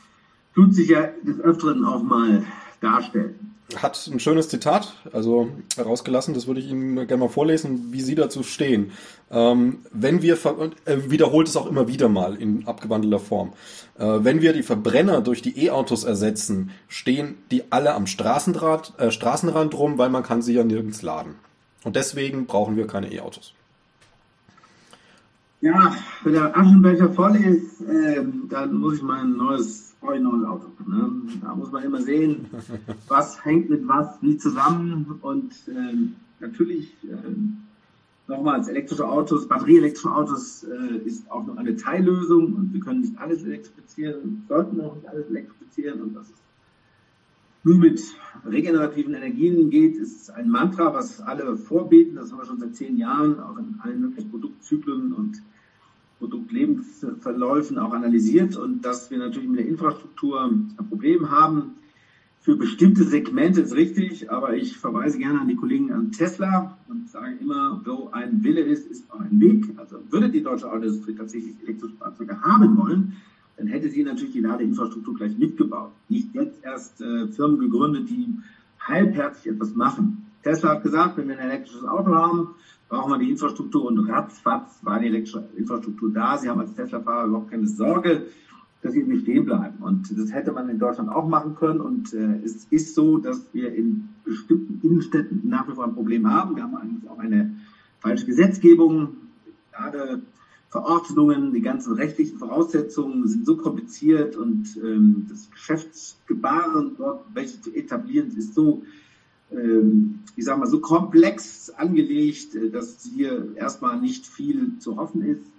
Speaker 2: tut sich ja des Öfteren auch mal darstellen.
Speaker 1: Hat ein schönes Zitat, also herausgelassen, das würde ich Ihnen gerne mal vorlesen, wie Sie dazu stehen. Ähm, wenn wir, und er wiederholt es auch immer wieder mal in abgewandelter Form, äh, wenn wir die Verbrenner durch die E-Autos ersetzen, stehen die alle am Straßenrad, äh, Straßenrand rum, weil man kann sie ja nirgends laden. Und deswegen brauchen wir keine E-Autos.
Speaker 2: Ja, wenn der Aschenbecher voll ist, äh, dann muss ich mein neues, ein neues Auto. Ne? Da muss man immer sehen, was hängt mit was wie zusammen. Und äh, natürlich, äh, nochmals, elektrische Autos, batterieelektrische Autos äh, ist auch noch eine Teillösung. Und wir können nicht alles elektrifizieren, sollten auch nicht alles elektrifizieren. Und das ist nur mit regenerativen Energien geht, ist ein Mantra, was alle vorbeten. Das haben wir schon seit zehn Jahren, auch in allen möglichen Produktzyklen und Produktlebensverläufen auch analysiert, und dass wir natürlich mit der Infrastruktur ein Problem haben. Für bestimmte Segmente ist richtig, aber ich verweise gerne an die Kollegen an Tesla und sage immer, wo ein Wille ist, ist auch ein Weg. Also würde die deutsche Autoindustrie tatsächlich elektrische Fahrzeuge haben wollen, dann hätte sie natürlich die Ladeinfrastruktur gleich mitgebaut. Nicht jetzt erst äh, Firmen gegründet, die halbherzig etwas machen. Tesla hat gesagt, wenn wir ein elektrisches Auto haben, brauchen wir die Infrastruktur, und ratzfatz war die elektrische Infrastruktur da. Sie haben als Tesla-Fahrer überhaupt keine Sorge, dass sie nicht stehen bleiben. Und das hätte man in Deutschland auch machen können. Und äh, es ist so, dass wir in bestimmten Innenstädten nach wie vor ein Problem haben. Wir haben eigentlich auch eine falsche Gesetzgebung, gerade Verordnungen, die ganzen rechtlichen Voraussetzungen sind so kompliziert, und ähm, das Geschäftsgebaren dort, welches zu etablieren, ist so, ähm, ich sag mal, so komplex angelegt, dass hier erstmal nicht viel zu hoffen ist.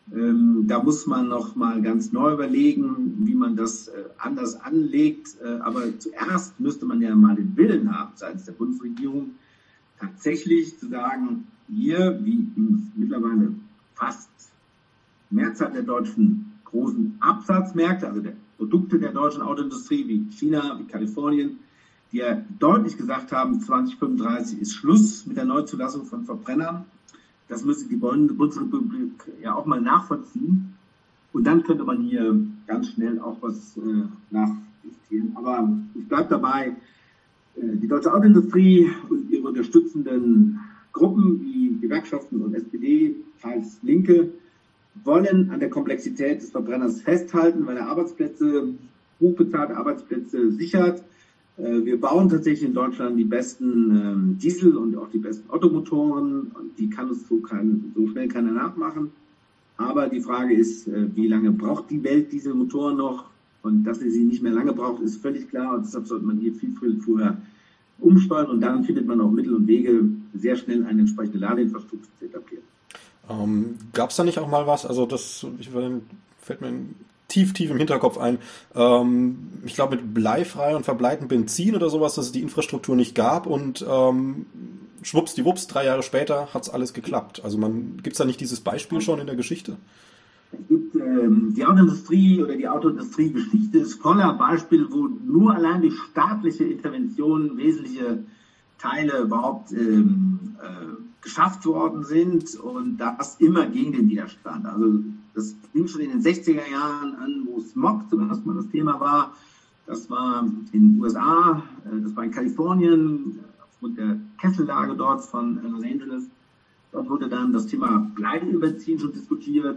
Speaker 2: Ähm, da muss man noch mal ganz neu überlegen, wie man das äh, anders anlegt. Äh, aber zuerst müsste man ja mal den Willen haben, seitens der Bundesregierung, tatsächlich zu sagen, hier, wie mittlerweile fast Mehrzahl der deutschen großen Absatzmärkte, also der Produkte der deutschen Autoindustrie, wie China, wie Kalifornien, die ja deutlich gesagt haben, zwanzig fünfunddreißig ist Schluss mit der Neuzulassung von Verbrennern. Das müsste die Bundesrepublik ja auch mal nachvollziehen. Und dann könnte man hier ganz schnell auch was äh, nachjustieren. Aber ich bleibe dabei, äh, die deutsche Autoindustrie und ihre unterstützenden Gruppen wie Gewerkschaften und S P D, teils Linke, wollen an der Komplexität des Verbrenners festhalten, weil er Arbeitsplätze, hochbezahlte Arbeitsplätze sichert. Wir bauen tatsächlich in Deutschland die besten Diesel- und auch die besten Ottomotoren. Und die kann uns so, kein, so schnell keiner nachmachen. Aber die Frage ist, wie lange braucht die Welt diese Motoren noch? Und dass sie sie nicht mehr lange braucht, ist völlig klar. Und deshalb sollte man hier viel früher umsteuern. Und dann findet man auch Mittel und Wege, sehr schnell eine entsprechende Ladeinfrastruktur zu etablieren.
Speaker 1: Ähm, Gab es da nicht auch mal was, also das ich, fällt mir tief, tief im Hinterkopf ein, ähm, ich glaube mit bleifrei und verbleitem Benzin oder sowas, dass es die Infrastruktur nicht gab und ähm, schwuppsdiwupps, drei Jahre später hat es alles geklappt. Also man gibt es da nicht dieses Beispiel schon in der Geschichte?
Speaker 2: Es gibt ähm, die Autoindustrie oder die Autoindustrie-Geschichte ist voller Beispiele, wo nur allein durch staatliche Interventionen wesentliche Teile überhaupt ähm, äh, geschafft worden sind und das immer gegen den Widerstand. Also das fing schon in den sechziger Jahren an, wo Smog zum ersten Mal das Thema war. Das war in den U S A, das war in Kalifornien, aufgrund der Kessellage dort von Los Angeles. Dort wurde dann das Thema Bleibenüberziehen schon diskutiert.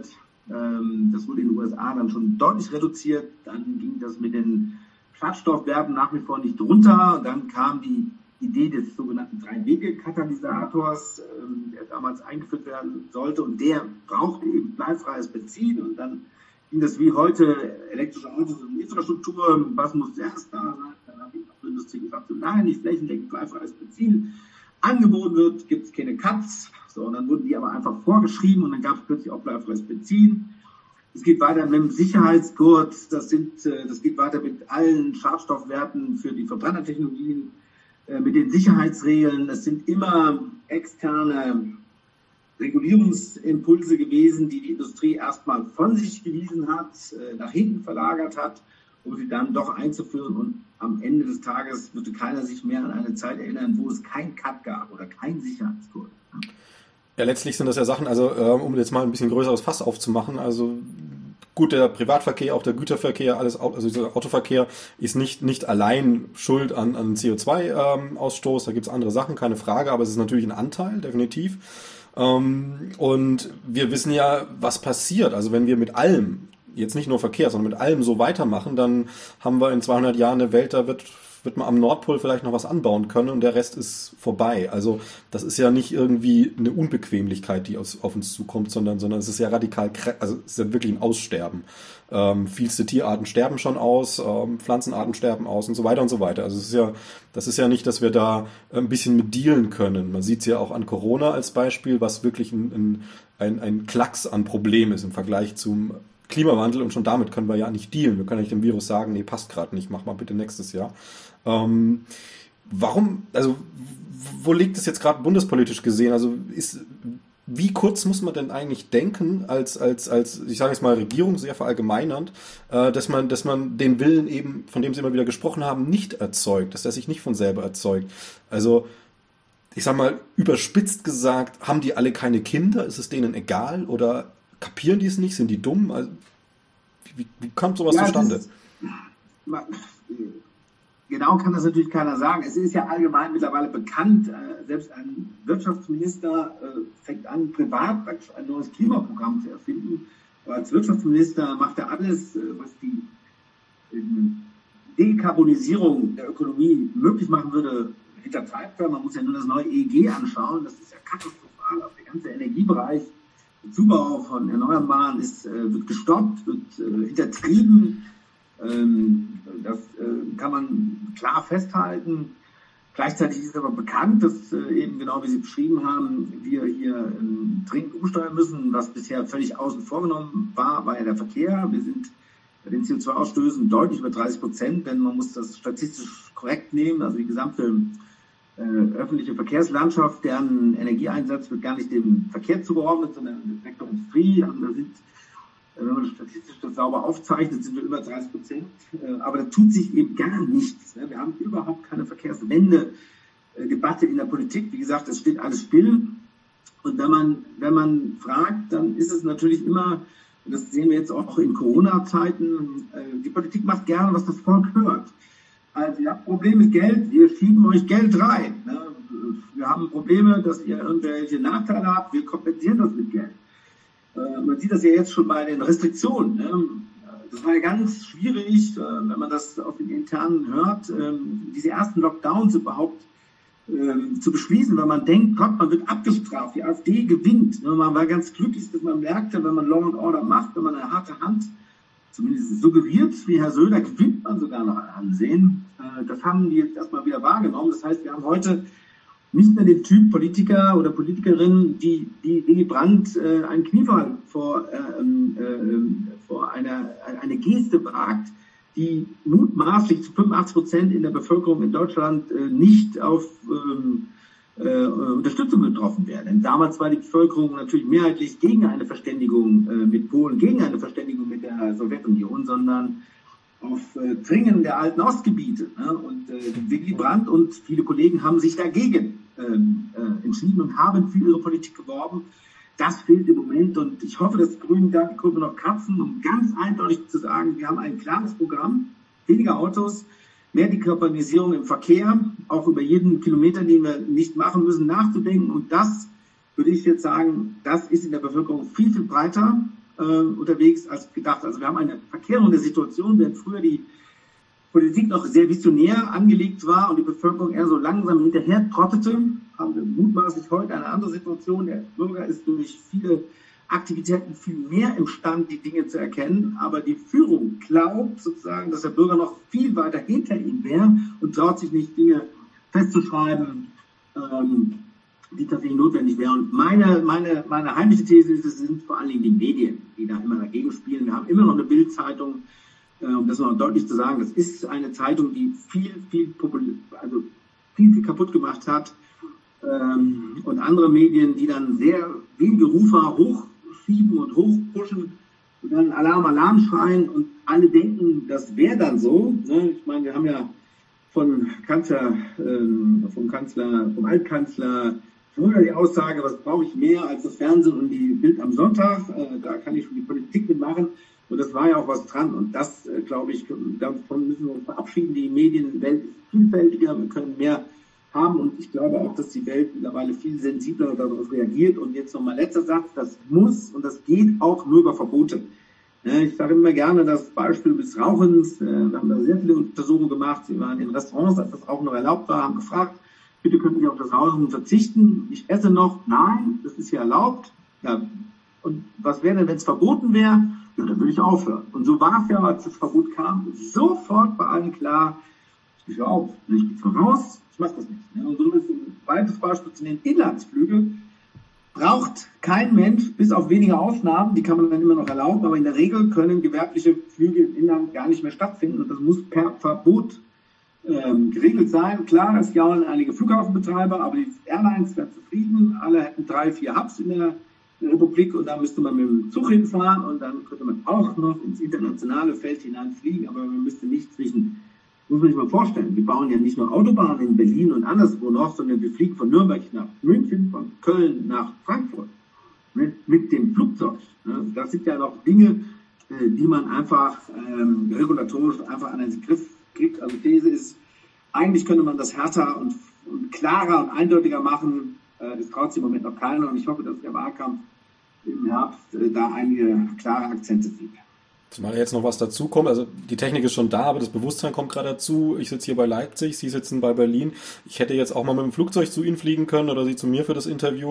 Speaker 2: Das wurde in den U S A dann schon deutlich reduziert. Dann ging das mit den Schadstoffwerten nach wie vor nicht runter. Dann kam die Idee des sogenannten Drei-Wege-Katalysators, ähm, der damals eingeführt werden sollte und der brauchte eben bleifreies Benzin und dann ging das wie heute elektrische Autos und Infrastruktur, was muss zuerst da sein, dann hat die Autoindustrie gesagt, solange nicht flächendeckend bleifreies Benzin angeboten wird, gibt es keine Cuts, so, und dann wurden die aber einfach vorgeschrieben und dann gab es plötzlich auch bleifreies Benzin. Es geht weiter mit dem Sicherheitsgurt, das, sind, das geht weiter mit allen Schadstoffwerten für die Verbrennertechnologien, mit den Sicherheitsregeln. Es sind immer externe Regulierungsimpulse gewesen, die die Industrie erstmal von sich gewiesen hat, nach hinten verlagert hat, um sie dann doch einzuführen. Und am Ende des Tages würde keiner sich mehr an eine Zeit erinnern, wo es kein Cut gab oder kein Sicherheitsgurt.
Speaker 1: Ja, letztlich sind das ja Sachen, also um jetzt mal ein bisschen größeres Fass aufzumachen, also gut, der Privatverkehr, auch der Güterverkehr, alles, also dieser Autoverkehr ist nicht, nicht allein schuld an, an C O zwei Ausstoß, da gibt es andere Sachen, keine Frage, aber es ist natürlich ein Anteil, definitiv. Und wir wissen ja, was passiert, also wenn wir mit allem, jetzt nicht nur Verkehr, sondern mit allem so weitermachen, dann haben wir in zweihundert Jahren eine Welt, da wird wird man am Nordpol vielleicht noch was anbauen können und der Rest ist vorbei. Also das ist ja nicht irgendwie eine Unbequemlichkeit, die aus, auf uns zukommt, sondern, sondern es ist ja radikal, also es ist ja wirklich ein Aussterben. Ähm, vielste Tierarten sterben schon aus, ähm, Pflanzenarten sterben aus und so weiter und so weiter. Also es ist ja, das ist ja nicht, dass wir da ein bisschen mit dealen können. Man sieht es ja auch an Corona als Beispiel, was wirklich ein, ein, ein Klacks an Problem ist im Vergleich zum Klimawandel und schon damit können wir ja nicht dealen. Wir können nicht dem Virus sagen, nee, passt gerade nicht, mach mal bitte nächstes Jahr. Ähm, warum, also wo liegt es jetzt gerade bundespolitisch gesehen? Also ist, wie kurz muss man denn eigentlich denken als, als, als ich sage jetzt mal Regierung, sehr verallgemeinernd, äh, dass man, dass man den Willen eben, von dem Sie immer wieder gesprochen haben, nicht erzeugt, dass er sich nicht von selber erzeugt. Also ich sag mal, überspitzt gesagt, haben die alle keine Kinder? Ist es denen egal? Oder kapieren die es nicht? Sind die dumm? Also, wie, wie kommt sowas ja, zustande?
Speaker 2: Ist, genau kann das natürlich keiner sagen. Es ist ja allgemein mittlerweile bekannt, äh, selbst ein Wirtschaftsminister äh, fängt an, privat ein neues Klimaprogramm zu erfinden. Aber als Wirtschaftsminister macht er alles, äh, was die äh, Dekarbonisierung der Ökonomie möglich machen würde, hintertreibt er. Man muss ja nur das neue E E G anschauen. Das ist ja katastrophal. Auch der ganze Energiebereich, der Zubau von Erneuerbaren ist, äh, wird gestoppt, wird äh, hintertrieben. Ähm, das äh, kann man klar festhalten. Gleichzeitig ist aber bekannt, dass äh, eben genau wie Sie beschrieben haben, wir hier ähm, dringend umsteuern müssen. Was bisher völlig außen vor genommen war, war ja der Verkehr. Wir sind bei den C O zwei Ausstößen deutlich über dreißig Prozent, denn man muss das statistisch korrekt nehmen. Also die gesamte äh, öffentliche Verkehrslandschaft, deren Energieeinsatz wird gar nicht dem Verkehr zugeordnet, sondern dem Sektor Industrie. Also da sind, wenn man statistisch das sauber aufzeichnet, sind wir über dreißig Prozent. Äh, aber da tut sich eben gar nichts. Ne? Wir haben überhaupt keine Verkehrswende. Debatte in der Politik. Wie gesagt, es steht alles still. Und wenn man, wenn man fragt, dann ist es natürlich immer, und das sehen wir jetzt auch in Corona-Zeiten, die Politik macht gerne, was das Volk hört. Also ihr habt Probleme mit Geld, wir schieben euch Geld rein. Wir haben Probleme, dass ihr irgendwelche Nachteile habt, wir kompensieren das mit Geld. Man sieht das ja jetzt schon bei den Restriktionen. Das war ja ganz schwierig, wenn man das auf den Internen hört, diese ersten Lockdowns überhaupt zu beschließen, weil man denkt, Gott, man wird abgestraft, die AfD gewinnt. Man war ganz glücklich, dass man merkte, wenn man Law and Order macht, wenn man eine harte Hand zumindest suggeriert, wie Herr Söder, gewinnt man sogar noch ein Ansehen. Das haben die jetzt erstmal wieder wahrgenommen. Das heißt, wir haben heute nicht mehr den Typ Politiker oder Politikerin, die, die Willy Brandt äh, einen Kniefall vor, äh, äh, vor einer eine Geste wagt, die mutmaßlich zu fünfundachtzig Prozent in der Bevölkerung in Deutschland äh, nicht auf ähm, äh, Unterstützung getroffen wäre. Denn damals war die Bevölkerung natürlich mehrheitlich gegen eine Verständigung äh, mit Polen, gegen eine Verständigung mit der Sowjetunion, sondern auf äh, Dringen der alten Ostgebiete. Ne? Und äh, Willy Brandt und viele Kollegen haben sich dagegen ähm, äh, entschieden und haben für ihre Politik geworben. Das fehlt im Moment und ich hoffe, dass die Grünen da die Kurve noch kratzen, um ganz eindeutig zu sagen, wir haben ein klares Programm, weniger Autos, mehr Dekarbonisierung im Verkehr, auch über jeden Kilometer, den wir nicht machen müssen, nachzudenken. Und das, würde ich jetzt sagen, das ist in der Bevölkerung viel, viel breiter äh, unterwegs als gedacht. Also wir haben eine Verkehrung der Situation, während früher die Politik noch sehr visionär angelegt war und die Bevölkerung eher so langsam hinterher trottete, haben wir mutmaßlich heute eine andere Situation. Der Bürger ist durch viele Aktivitäten viel mehr imstande, die Dinge zu erkennen, aber die Führung glaubt sozusagen, dass der Bürger noch viel weiter hinter ihm wäre und traut sich nicht, Dinge festzuschreiben, ähm, die tatsächlich notwendig wären. Und meine, meine, meine heimliche These ist, es sind vor allen Dingen die Medien, die da immer dagegen spielen. Wir haben immer noch eine Bild-Zeitung, um das noch deutlich zu sagen, das ist eine Zeitung, die viel, viel, also viel, viel kaputt gemacht hat. Und andere Medien, die dann sehr wenige Rufer hochschieben und hochpushen und dann Alarm, Alarm schreien und alle denken, das wäre dann so. Ich meine, wir haben ja von Kanzler, vom Kanzler, vom Altkanzler früher die Aussage, was brauche ich mehr als das Fernsehen und die Bild am Sonntag, da kann ich schon die Politik mitmachen. Und das war ja auch was dran. Und das, äh, glaube ich, davon müssen wir uns verabschieden. Die Medienwelt ist vielfältiger, wir können mehr haben. Und ich glaube auch, dass die Welt mittlerweile viel sensibler darauf reagiert. Und jetzt nochmal letzter Satz, das muss und das geht auch nur über Verbote. Äh, ich sage immer gerne das Beispiel des Rauchens. Äh, wir haben da sehr viele Untersuchungen gemacht. Sie waren in Restaurants, als das Rauchen noch erlaubt war, haben gefragt, bitte könnten Sie auf das Rauchen verzichten. Ich esse noch. Nein, das ist hier erlaubt. Ja. Und was wäre denn, wenn es verboten wäre? Ja, dann würde ich aufhören. Und so war es ja, als das Verbot kam, sofort bei allen klar, ich höre auf, ich gehe raus, ich mache das nicht. Und so ist ein weiteres Beispiel zu den Inlandsflüge. Braucht kein Mensch, bis auf wenige Ausnahmen, die kann man dann immer noch erlauben, aber in der Regel können gewerbliche Flüge im Inland gar nicht mehr stattfinden und das muss per Verbot ähm, geregelt sein. Klar, es jaulen einige Flughafenbetreiber, aber die Airlines werden zufrieden, alle hätten drei, vier Hubs in der Republik und da müsste man mit dem Zug hinfahren und dann könnte man auch noch ins internationale Feld hineinfliegen, aber man müsste nicht zwischen, muss man sich mal vorstellen, wir bauen ja nicht nur Autobahnen in Berlin und anderswo noch, sondern wir fliegen von Nürnberg nach München, von Köln nach Frankfurt mit, mit dem Flugzeug. Das sind ja noch Dinge, die man einfach ähm, regulatorisch einfach an den Griff kriegt. Also die These ist, eigentlich könnte man das härter und, und klarer und eindeutiger machen. Das traut sich im Moment noch keiner und ich hoffe, dass der Wahlkampf im Herbst da einige klare Akzente sieht.
Speaker 1: Zumal jetzt noch was dazu kommt, also die Technik ist schon da, aber das Bewusstsein kommt gerade dazu. Ich sitze hier bei Leipzig, Sie sitzen bei Berlin. Ich hätte jetzt auch mal mit dem Flugzeug zu Ihnen fliegen können oder Sie zu mir für das Interview.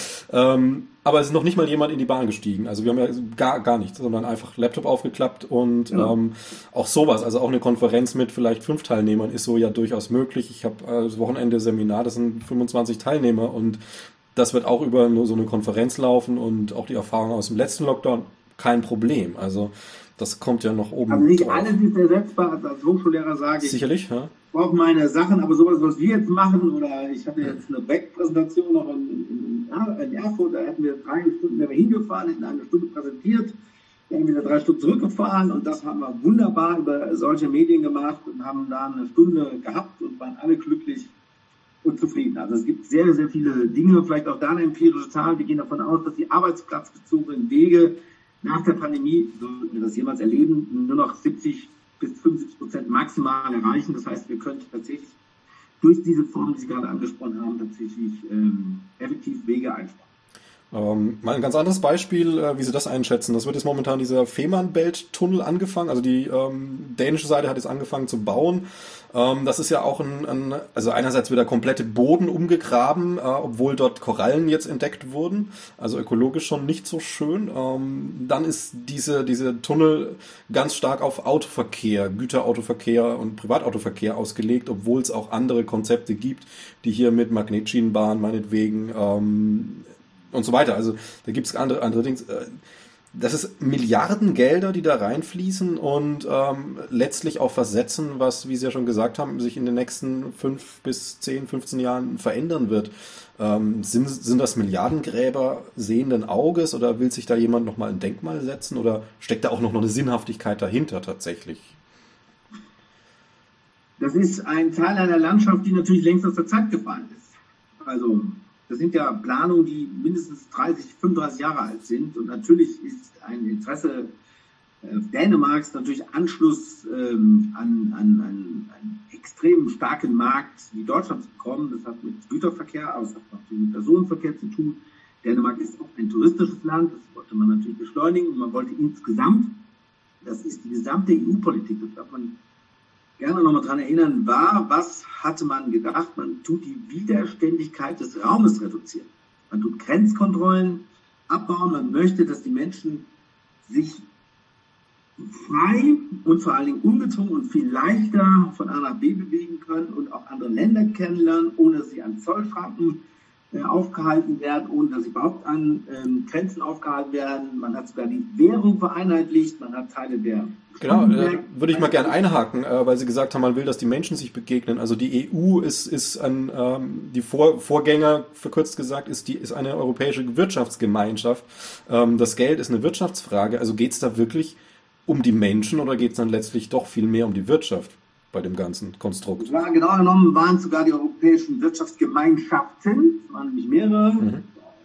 Speaker 1: ähm, aber es ist noch nicht mal jemand in die Bahn gestiegen. Also wir haben ja gar, gar nichts, sondern einfach Laptop aufgeklappt und ja. ähm, auch sowas. Also auch eine Konferenz mit vielleicht fünf Teilnehmern ist so ja durchaus möglich. Ich habe äh, das Wochenende Seminar, das sind fünfundzwanzig Teilnehmer und das wird auch über nur so eine Konferenz laufen und auch die Erfahrung aus dem letzten Lockdown kein Problem. Also das kommt ja noch oben
Speaker 2: Also nicht
Speaker 1: drauf.
Speaker 2: alles ist ersetzbar. Also als Hochschullehrer sage ich,
Speaker 1: Sicherlich, ja.
Speaker 2: ich brauche meine Sachen, aber sowas, was wir jetzt machen, oder ich hatte jetzt eine Back-Präsentation noch in, in, in Erfurt, da hätten wir drei Stunden wären wir hingefahren, hätten eine Stunde präsentiert, dann sind wir drei Stunden zurückgefahren und das haben wir wunderbar über solche Medien gemacht und haben da eine Stunde gehabt und waren alle glücklich und zufrieden. Also es gibt sehr, sehr viele Dinge, vielleicht auch da eine empirische Zahl. Wir gehen davon aus, dass die arbeitsplatzbezogenen Wege nach der Pandemie, sollten wir das jemals erleben, nur noch siebzig bis fünfundsiebzig Prozent maximal erreichen. Das heißt, wir könnten tatsächlich durch diese Form, die Sie gerade angesprochen haben, tatsächlich ähm, effektiv Wege einsparen.
Speaker 1: Ähm, mal ein ganz anderes Beispiel, äh, wie Sie das einschätzen. Das wird jetzt momentan dieser Fehmarnbelt-Tunnel angefangen. Also die ähm, dänische Seite hat jetzt angefangen zu bauen. Ähm, das ist ja auch ein, ein, also einerseits wird der komplette Boden umgegraben, äh, obwohl dort Korallen jetzt entdeckt wurden. Also ökologisch schon nicht so schön. Ähm, dann ist diese, diese Tunnel ganz stark auf Autoverkehr, Güterautoverkehr und Privatautoverkehr ausgelegt, obwohl es auch andere Konzepte gibt, die hier mit Magnetschienenbahn meinetwegen ähm, und so weiter. Also da gibt es andere, andere Dinge. Das ist Milliardengelder, die da reinfließen und ähm, letztlich auch was setzen, was, wie Sie ja schon gesagt haben, sich in den nächsten fünf bis zehn, fünfzehn Jahren verändern wird. Ähm, sind, sind das Milliardengräber sehenden Auges oder will sich da jemand nochmal ein Denkmal setzen oder steckt da auch noch eine Sinnhaftigkeit dahinter tatsächlich?
Speaker 2: Das ist ein Teil einer Landschaft, die natürlich längst aus der Zeit gefallen ist. Also das sind ja Planungen, die mindestens dreißig, fünfunddreißig Jahre alt sind. Und natürlich ist ein Interesse äh, Dänemarks natürlich Anschluss ähm, an, an, an einen extrem starken Markt wie Deutschland zu bekommen. Das hat mit Güterverkehr, aber es hat auch mit Personenverkehr zu tun. Dänemark ist auch ein touristisches Land. Das wollte man natürlich beschleunigen. Und man wollte insgesamt, das ist die gesamte E U-Politik, das darf man gerne noch mal daran erinnern, war, was hatte man gedacht? Man tut die Widerständigkeit des Raumes reduzieren. Man tut Grenzkontrollen abbauen. Man möchte, dass die Menschen sich frei und vor allen Dingen ungezwungen und viel leichter von A nach B bewegen können und auch andere Länder kennenlernen, ohne dass sie an Zollschranken äh, aufgehalten werden, ohne dass sie überhaupt an ähm, Grenzen aufgehalten werden. Man hat sogar die Währung vereinheitlicht. Man hat Teile der
Speaker 1: Genau, äh, würde ich mal gerne einhaken, äh, weil Sie gesagt haben, man will, dass die Menschen sich begegnen. Also die E U ist, ist ein, ähm, die Vor Vorgänger, verkürzt gesagt, ist, die, ist eine europäische Wirtschaftsgemeinschaft. Ähm, das Geld ist eine Wirtschaftsfrage. Also geht es da wirklich um die Menschen oder geht es dann letztlich doch viel mehr um die Wirtschaft bei dem ganzen Konstrukt?
Speaker 2: Ja, genau genommen waren es sogar die europäischen Wirtschaftsgemeinschaften, es waren nämlich mehrere, mhm. äh,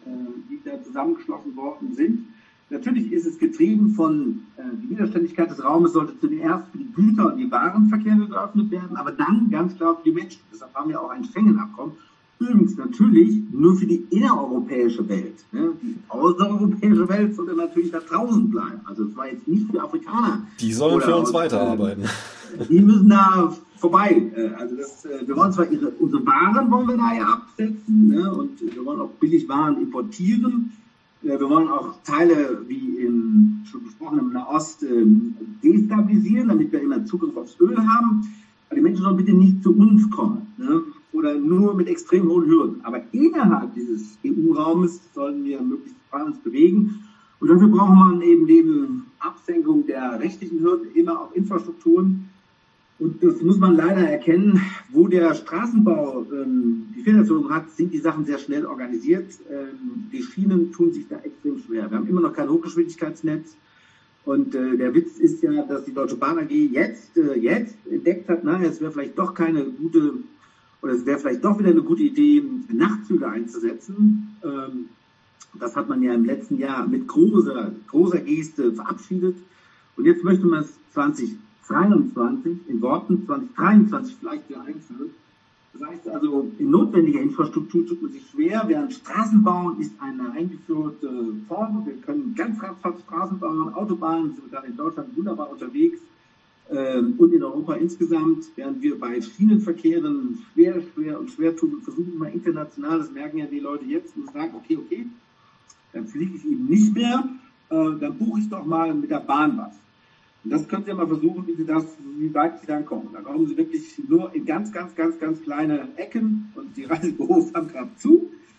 Speaker 2: die da zusammengeschlossen worden sind. Natürlich ist es getrieben von, äh, die Widerständigkeit des Raumes sollte zuerst für die Güter- und die Warenverkehre geöffnet werden, aber dann ganz klar für die Menschen. Deshalb haben wir auch ein Schengen-Abkommen. Übrigens natürlich nur für die innereuropäische Welt. Ne? Die außereuropäische Welt sollte natürlich da draußen bleiben. Also es war jetzt nicht für Afrikaner.
Speaker 1: Die sollen für uns weiterarbeiten.
Speaker 2: Äh, die müssen da vorbei. Also das, äh, wir wollen zwar ihre, unsere Waren wollen wir da ja absetzen, ne? Und wir wollen auch billig Waren importieren. Wir wollen auch Teile, wie im, schon besprochen, im Nahost ähm, destabilisieren, damit wir immer Zugriff aufs Öl haben. Aber die Menschen sollen bitte nicht zu uns kommen, ne? Oder nur mit extrem hohen Hürden. Aber innerhalb dieses E U-Raumes sollen wir möglichst frei uns bewegen. Und dafür braucht man eben neben Absenkung der rechtlichen Hürden immer auch Infrastrukturen. Und das muss man leider erkennen, wo der Straßenbau ähm, die Federführung hat, sind die Sachen sehr schnell organisiert. Ähm, die Schienen tun sich da extrem schwer. Wir haben immer noch kein Hochgeschwindigkeitsnetz. Und äh, der Witz ist ja, dass die Deutsche Bahn A G jetzt, äh, jetzt entdeckt hat, na, es wäre vielleicht doch keine gute, oder es wäre vielleicht doch wieder eine gute Idee, Nachtzüge einzusetzen. Ähm, das hat man ja im letzten Jahr mit großer, großer Geste verabschiedet. Und jetzt möchte man es zwanzig zweiundzwanzig, in Worten zwanzig dreiundzwanzig vielleicht wieder einführen. Das heißt also, in notwendiger Infrastruktur tut man sich schwer, während Straßenbau ist eine eingeführte Form. Wir können ganz ratzfatz Straßen bauen, Autobahnen, sind gerade in Deutschland wunderbar unterwegs ähm, und in Europa insgesamt, während wir bei Schienenverkehren schwer, schwer und schwer tun und versuchen mal international, das merken ja die Leute jetzt, und sagen, okay, okay, dann fliege ich eben nicht mehr, äh, dann buche ich doch mal mit der Bahn was. Und das können Sie ja mal versuchen, wie, Sie das, wie weit Sie dann kommen. Da kommen Sie wirklich nur in ganz, ganz, ganz, ganz kleine Ecken und die Reisebüros haben gerade zu.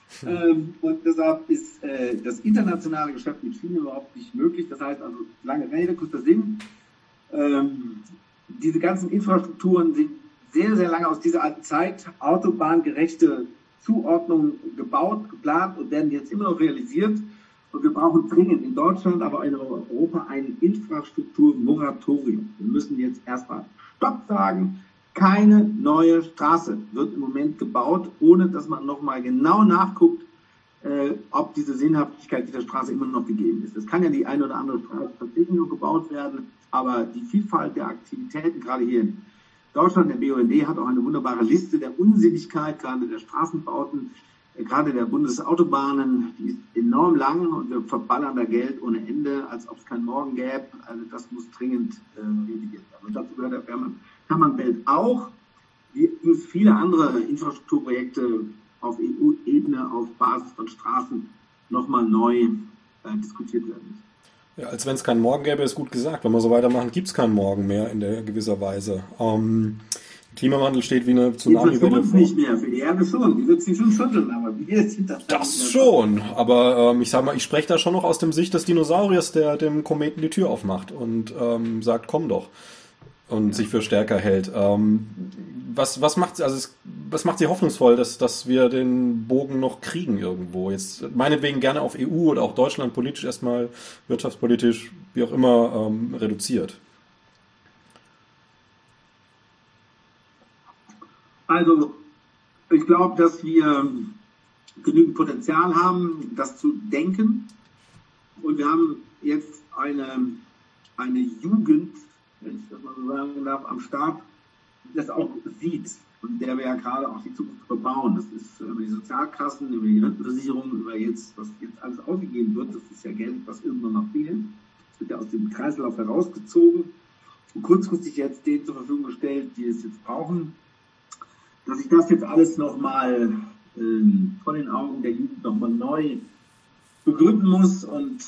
Speaker 2: Ähm, und deshalb ist äh, das internationale Geschäft mit China überhaupt nicht möglich. Das heißt also, lange Rede, kurzer Sinn, ähm, diese ganzen Infrastrukturen sind sehr, sehr lange aus dieser alten Zeit, autobahngerechte Zuordnung gebaut, geplant und werden jetzt immer noch realisiert. Und wir brauchen dringend in Deutschland, aber in Europa ein Infrastrukturmoratorium. Wir müssen jetzt erstmal Stopp sagen. Keine neue Straße wird im Moment gebaut, ohne dass man nochmal genau nachguckt, äh, ob diese Sinnhaftigkeit dieser Straße immer noch gegeben ist. Es kann ja die eine oder andere Straße tatsächlich nur gebaut werden, aber die Vielfalt der Aktivitäten, gerade hier in Deutschland, der B U N D hat auch eine wunderbare Liste der Unsinnigkeit, gerade der Straßenbauten, äh, gerade der Bundesautobahnen, die ist enorm lang und wir verballern da Geld ohne Ende, als ob es keinen Morgen gäbe. Also das muss dringend äh, revidiert werden. Und dazu gehört der Fehmarnbelt auch, wie viele andere Infrastrukturprojekte auf E U-Ebene, auf Basis von Straßen nochmal neu äh, diskutiert werden müssen.
Speaker 1: Ja, als wenn es keinen Morgen gäbe, ist gut gesagt. Wenn wir so weitermachen, gibt es keinen Morgen mehr in der gewisser Weise. Ähm, Klimawandel steht wie eine Tsunami-Welle vor.
Speaker 2: Nicht mehr, für die Erde schon. Die wird sich schon schütteln, aber wir sind das.
Speaker 1: Das schon, aber ähm, ich sag mal, ich spreche da schon noch aus dem Sicht des Dinosauriers, der dem Kometen die Tür aufmacht und ähm, sagt, komm doch. Und ja. sich für stärker hält. Ähm, was, was macht also es, was macht Sie hoffnungsvoll, dass, dass wir den Bogen noch kriegen irgendwo? Jetzt meinetwegen gerne auf E U oder auch Deutschland politisch erstmal, wirtschaftspolitisch, wie auch immer, ähm, reduziert.
Speaker 2: Also, ich glaube, dass wir genügend Potenzial haben, das zu denken. Und wir haben jetzt eine, eine Jugend, wenn ich das mal so sagen darf, am Start, das auch sieht und der wir ja gerade auch die Zukunft verbauen. Das ist über die Sozialkassen, über die Rentenversicherung, über jetzt, was jetzt alles ausgegeben wird, das ist ja Geld, was irgendwann noch fehlt. Das wird ja aus dem Kreislauf herausgezogen und kurzfristig jetzt denen zur Verfügung gestellt, die es jetzt brauchen. Dass ich das jetzt alles nochmal ähm, vor den Augen der Jugend nochmal neu begründen muss und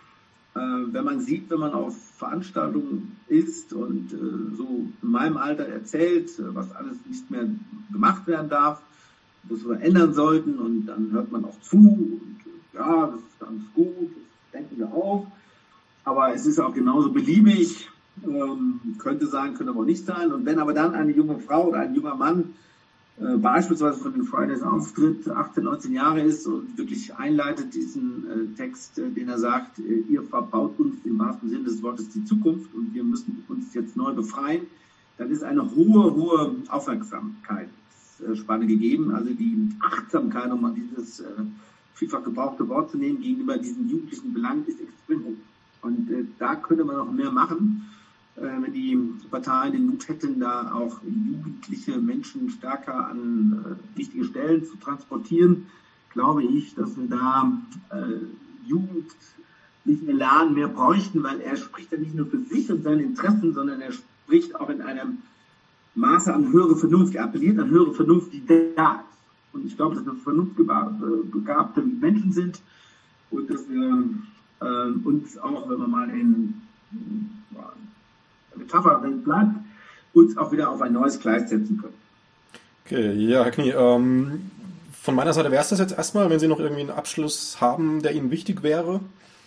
Speaker 2: wenn man sieht, wenn man auf Veranstaltungen ist und äh, so in meinem Alter erzählt, was alles nicht mehr gemacht werden darf, was wir ändern sollten und dann hört man auch zu und äh, ja, das ist ganz gut, das denken wir auch, aber es ist auch genauso beliebig, ähm, könnte sein, könnte aber auch nicht sein und wenn aber dann eine junge Frau oder ein junger Mann Äh, beispielsweise von den Fridays auftritt, achtzehn, neunzehn Jahre ist und wirklich einleitet diesen äh, Text, äh, den er sagt, äh, ihr verbaut uns im wahrsten Sinne des Wortes die Zukunft und wir müssen uns jetzt neu befreien, dann ist eine hohe, hohe Aufmerksamkeitsspanne gegeben, also die Achtsamkeit, um mal dieses äh, vielfach gebrauchte Wort zu nehmen, gegenüber diesen jugendlichen Belangen ist extrem hoch. Und äh, da könnte man noch mehr machen. Wenn die Parteien den Mut hätten, da auch jugendliche Menschen stärker an äh, wichtige Stellen zu transportieren, glaube ich, dass wir da äh, jugendlichen Elan mehr bräuchten, weil er spricht ja nicht nur für sich und seine Interessen, sondern er spricht auch in einem Maße an höhere Vernunft. Er appelliert an höhere Vernunft, die da ist. Und ich glaube, dass wir vernunftbegabte Menschen sind und dass wir äh, uns auch, wenn wir mal in äh, Metapher, wenn es bleibt, uns auch wieder auf ein neues Gleis setzen können.
Speaker 1: Okay, ja, Herr Knie, ähm, von meiner Seite wäre es das jetzt erstmal, wenn Sie noch irgendwie einen Abschluss haben, der Ihnen wichtig wäre.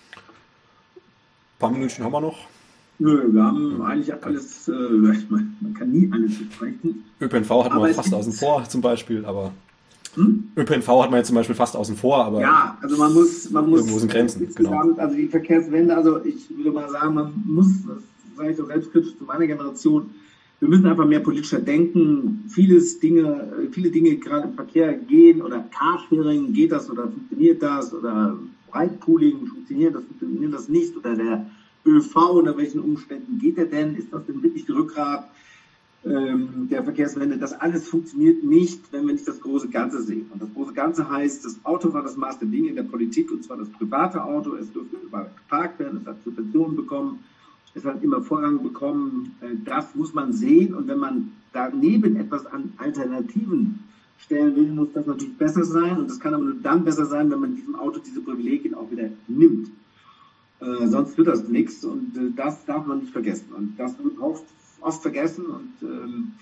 Speaker 1: Ein paar Minuten haben wir noch.
Speaker 2: Nö, wir haben eigentlich alles, äh, man kann nie alles besprechen.
Speaker 1: ÖPNV hat man fast außen vor zum Beispiel, aber hm? ÖPNV hat man jetzt zum Beispiel fast außen vor, aber
Speaker 2: ja, also man muss, man muss
Speaker 1: irgendwo sind Grenzen, genau.
Speaker 2: Also die Verkehrswende, also ich würde mal sagen, man muss, das sage ich auch selbstkritisch zu meiner Generation, wir müssen einfach mehr politischer denken. Vieles Dinge, viele Dinge gerade im Verkehr gehen oder Carsharing, geht das oder funktioniert das oder Breitpooling, funktioniert das, funktioniert das nicht oder der ÖV, unter welchen Umständen geht der denn? Ist das denn wirklich die Rückgrat ähm, der Verkehrswende? Das alles funktioniert nicht, wenn wir nicht das große Ganze sehen. Und das große Ganze heißt, das Auto war das Maß der Dinge in der Politik und zwar das private Auto. Es durfte überall geparkt werden, es hat Subventionen bekommen. Es hat immer Vorrang bekommen, das muss man sehen und wenn man daneben etwas an Alternativen stellen will, muss das natürlich besser sein und das kann aber nur dann besser sein, wenn man diesem Auto diese Privilegien auch wieder nimmt. Äh, sonst wird das nichts und äh, das darf man nicht vergessen und das wird oft, oft vergessen und ähm,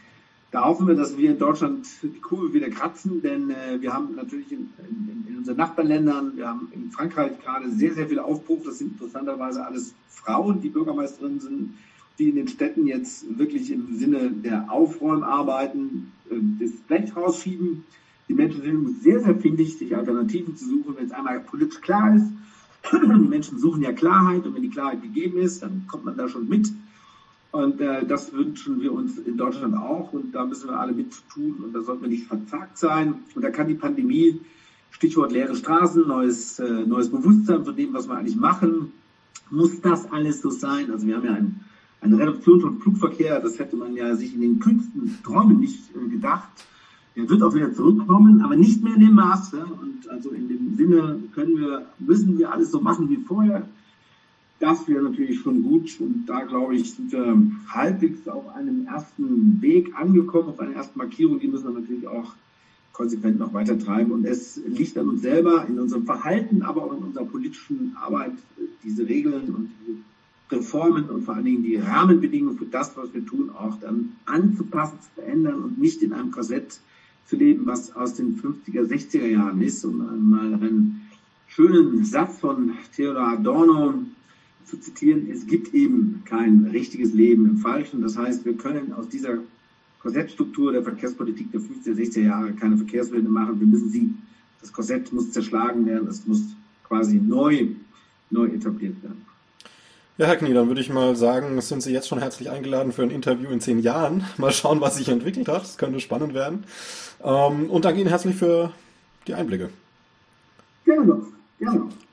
Speaker 2: Da hoffen wir, dass wir in Deutschland die Kurve wieder kratzen, denn äh, wir haben natürlich in, in, in unseren Nachbarländern, wir haben in Frankreich gerade sehr, sehr viel Aufbruch. Das sind interessanterweise alles Frauen, die Bürgermeisterinnen sind, die in den Städten jetzt wirklich im Sinne der Aufräumarbeiten äh, das Blech rausschieben. Die Menschen sind sehr, sehr findig, sich Alternativen zu suchen, wenn es einmal politisch klar ist. Die Menschen suchen ja Klarheit und wenn die Klarheit gegeben ist, dann kommt man da schon mit. Und äh, das wünschen wir uns in Deutschland auch und da müssen wir alle mit tun und da sollten wir nicht verzagt sein. Und da kann die Pandemie, Stichwort leere Straßen, neues, äh, neues Bewusstsein von dem, was wir eigentlich machen, muss das alles so sein. Also wir haben ja ein, eine Reduktion von Flugverkehr, das hätte man ja sich in den kühnsten Träumen nicht äh, gedacht. Er wird auch wieder zurückkommen, aber nicht mehr in dem Maße. Und also in dem Sinne können wir, müssen wir alles so machen wie vorher. Das wäre natürlich schon gut und da, glaube ich, sind wir halbwegs auf einem ersten Weg angekommen, auf einer ersten Markierung, die müssen wir natürlich auch konsequent noch weiter treiben und es liegt an uns selber, in unserem Verhalten, aber auch in unserer politischen Arbeit, diese Regeln und die Reformen und vor allen Dingen die Rahmenbedingungen für das, was wir tun, auch dann anzupassen, zu verändern und nicht in einem Korsett zu leben, was aus den fünfziger, sechziger Jahren ist. Und mal einen schönen Satz von Theodor Adorno zu zitieren, es gibt eben kein richtiges Leben im Falschen. Das heißt, wir können aus dieser Korsettstruktur der Verkehrspolitik der fünfziger, sechziger Jahre keine Verkehrswende machen. Wir müssen sie, das Korsett muss zerschlagen werden, es muss quasi neu, neu etabliert werden.
Speaker 1: Ja, Herr Knie, dann würde ich mal sagen, sind Sie jetzt schon herzlich eingeladen für ein Interview in zehn Jahren. Mal schauen, was sich entwickelt hat. Das könnte spannend werden. Und danke Ihnen herzlich für die Einblicke.
Speaker 2: Gerne, gerne.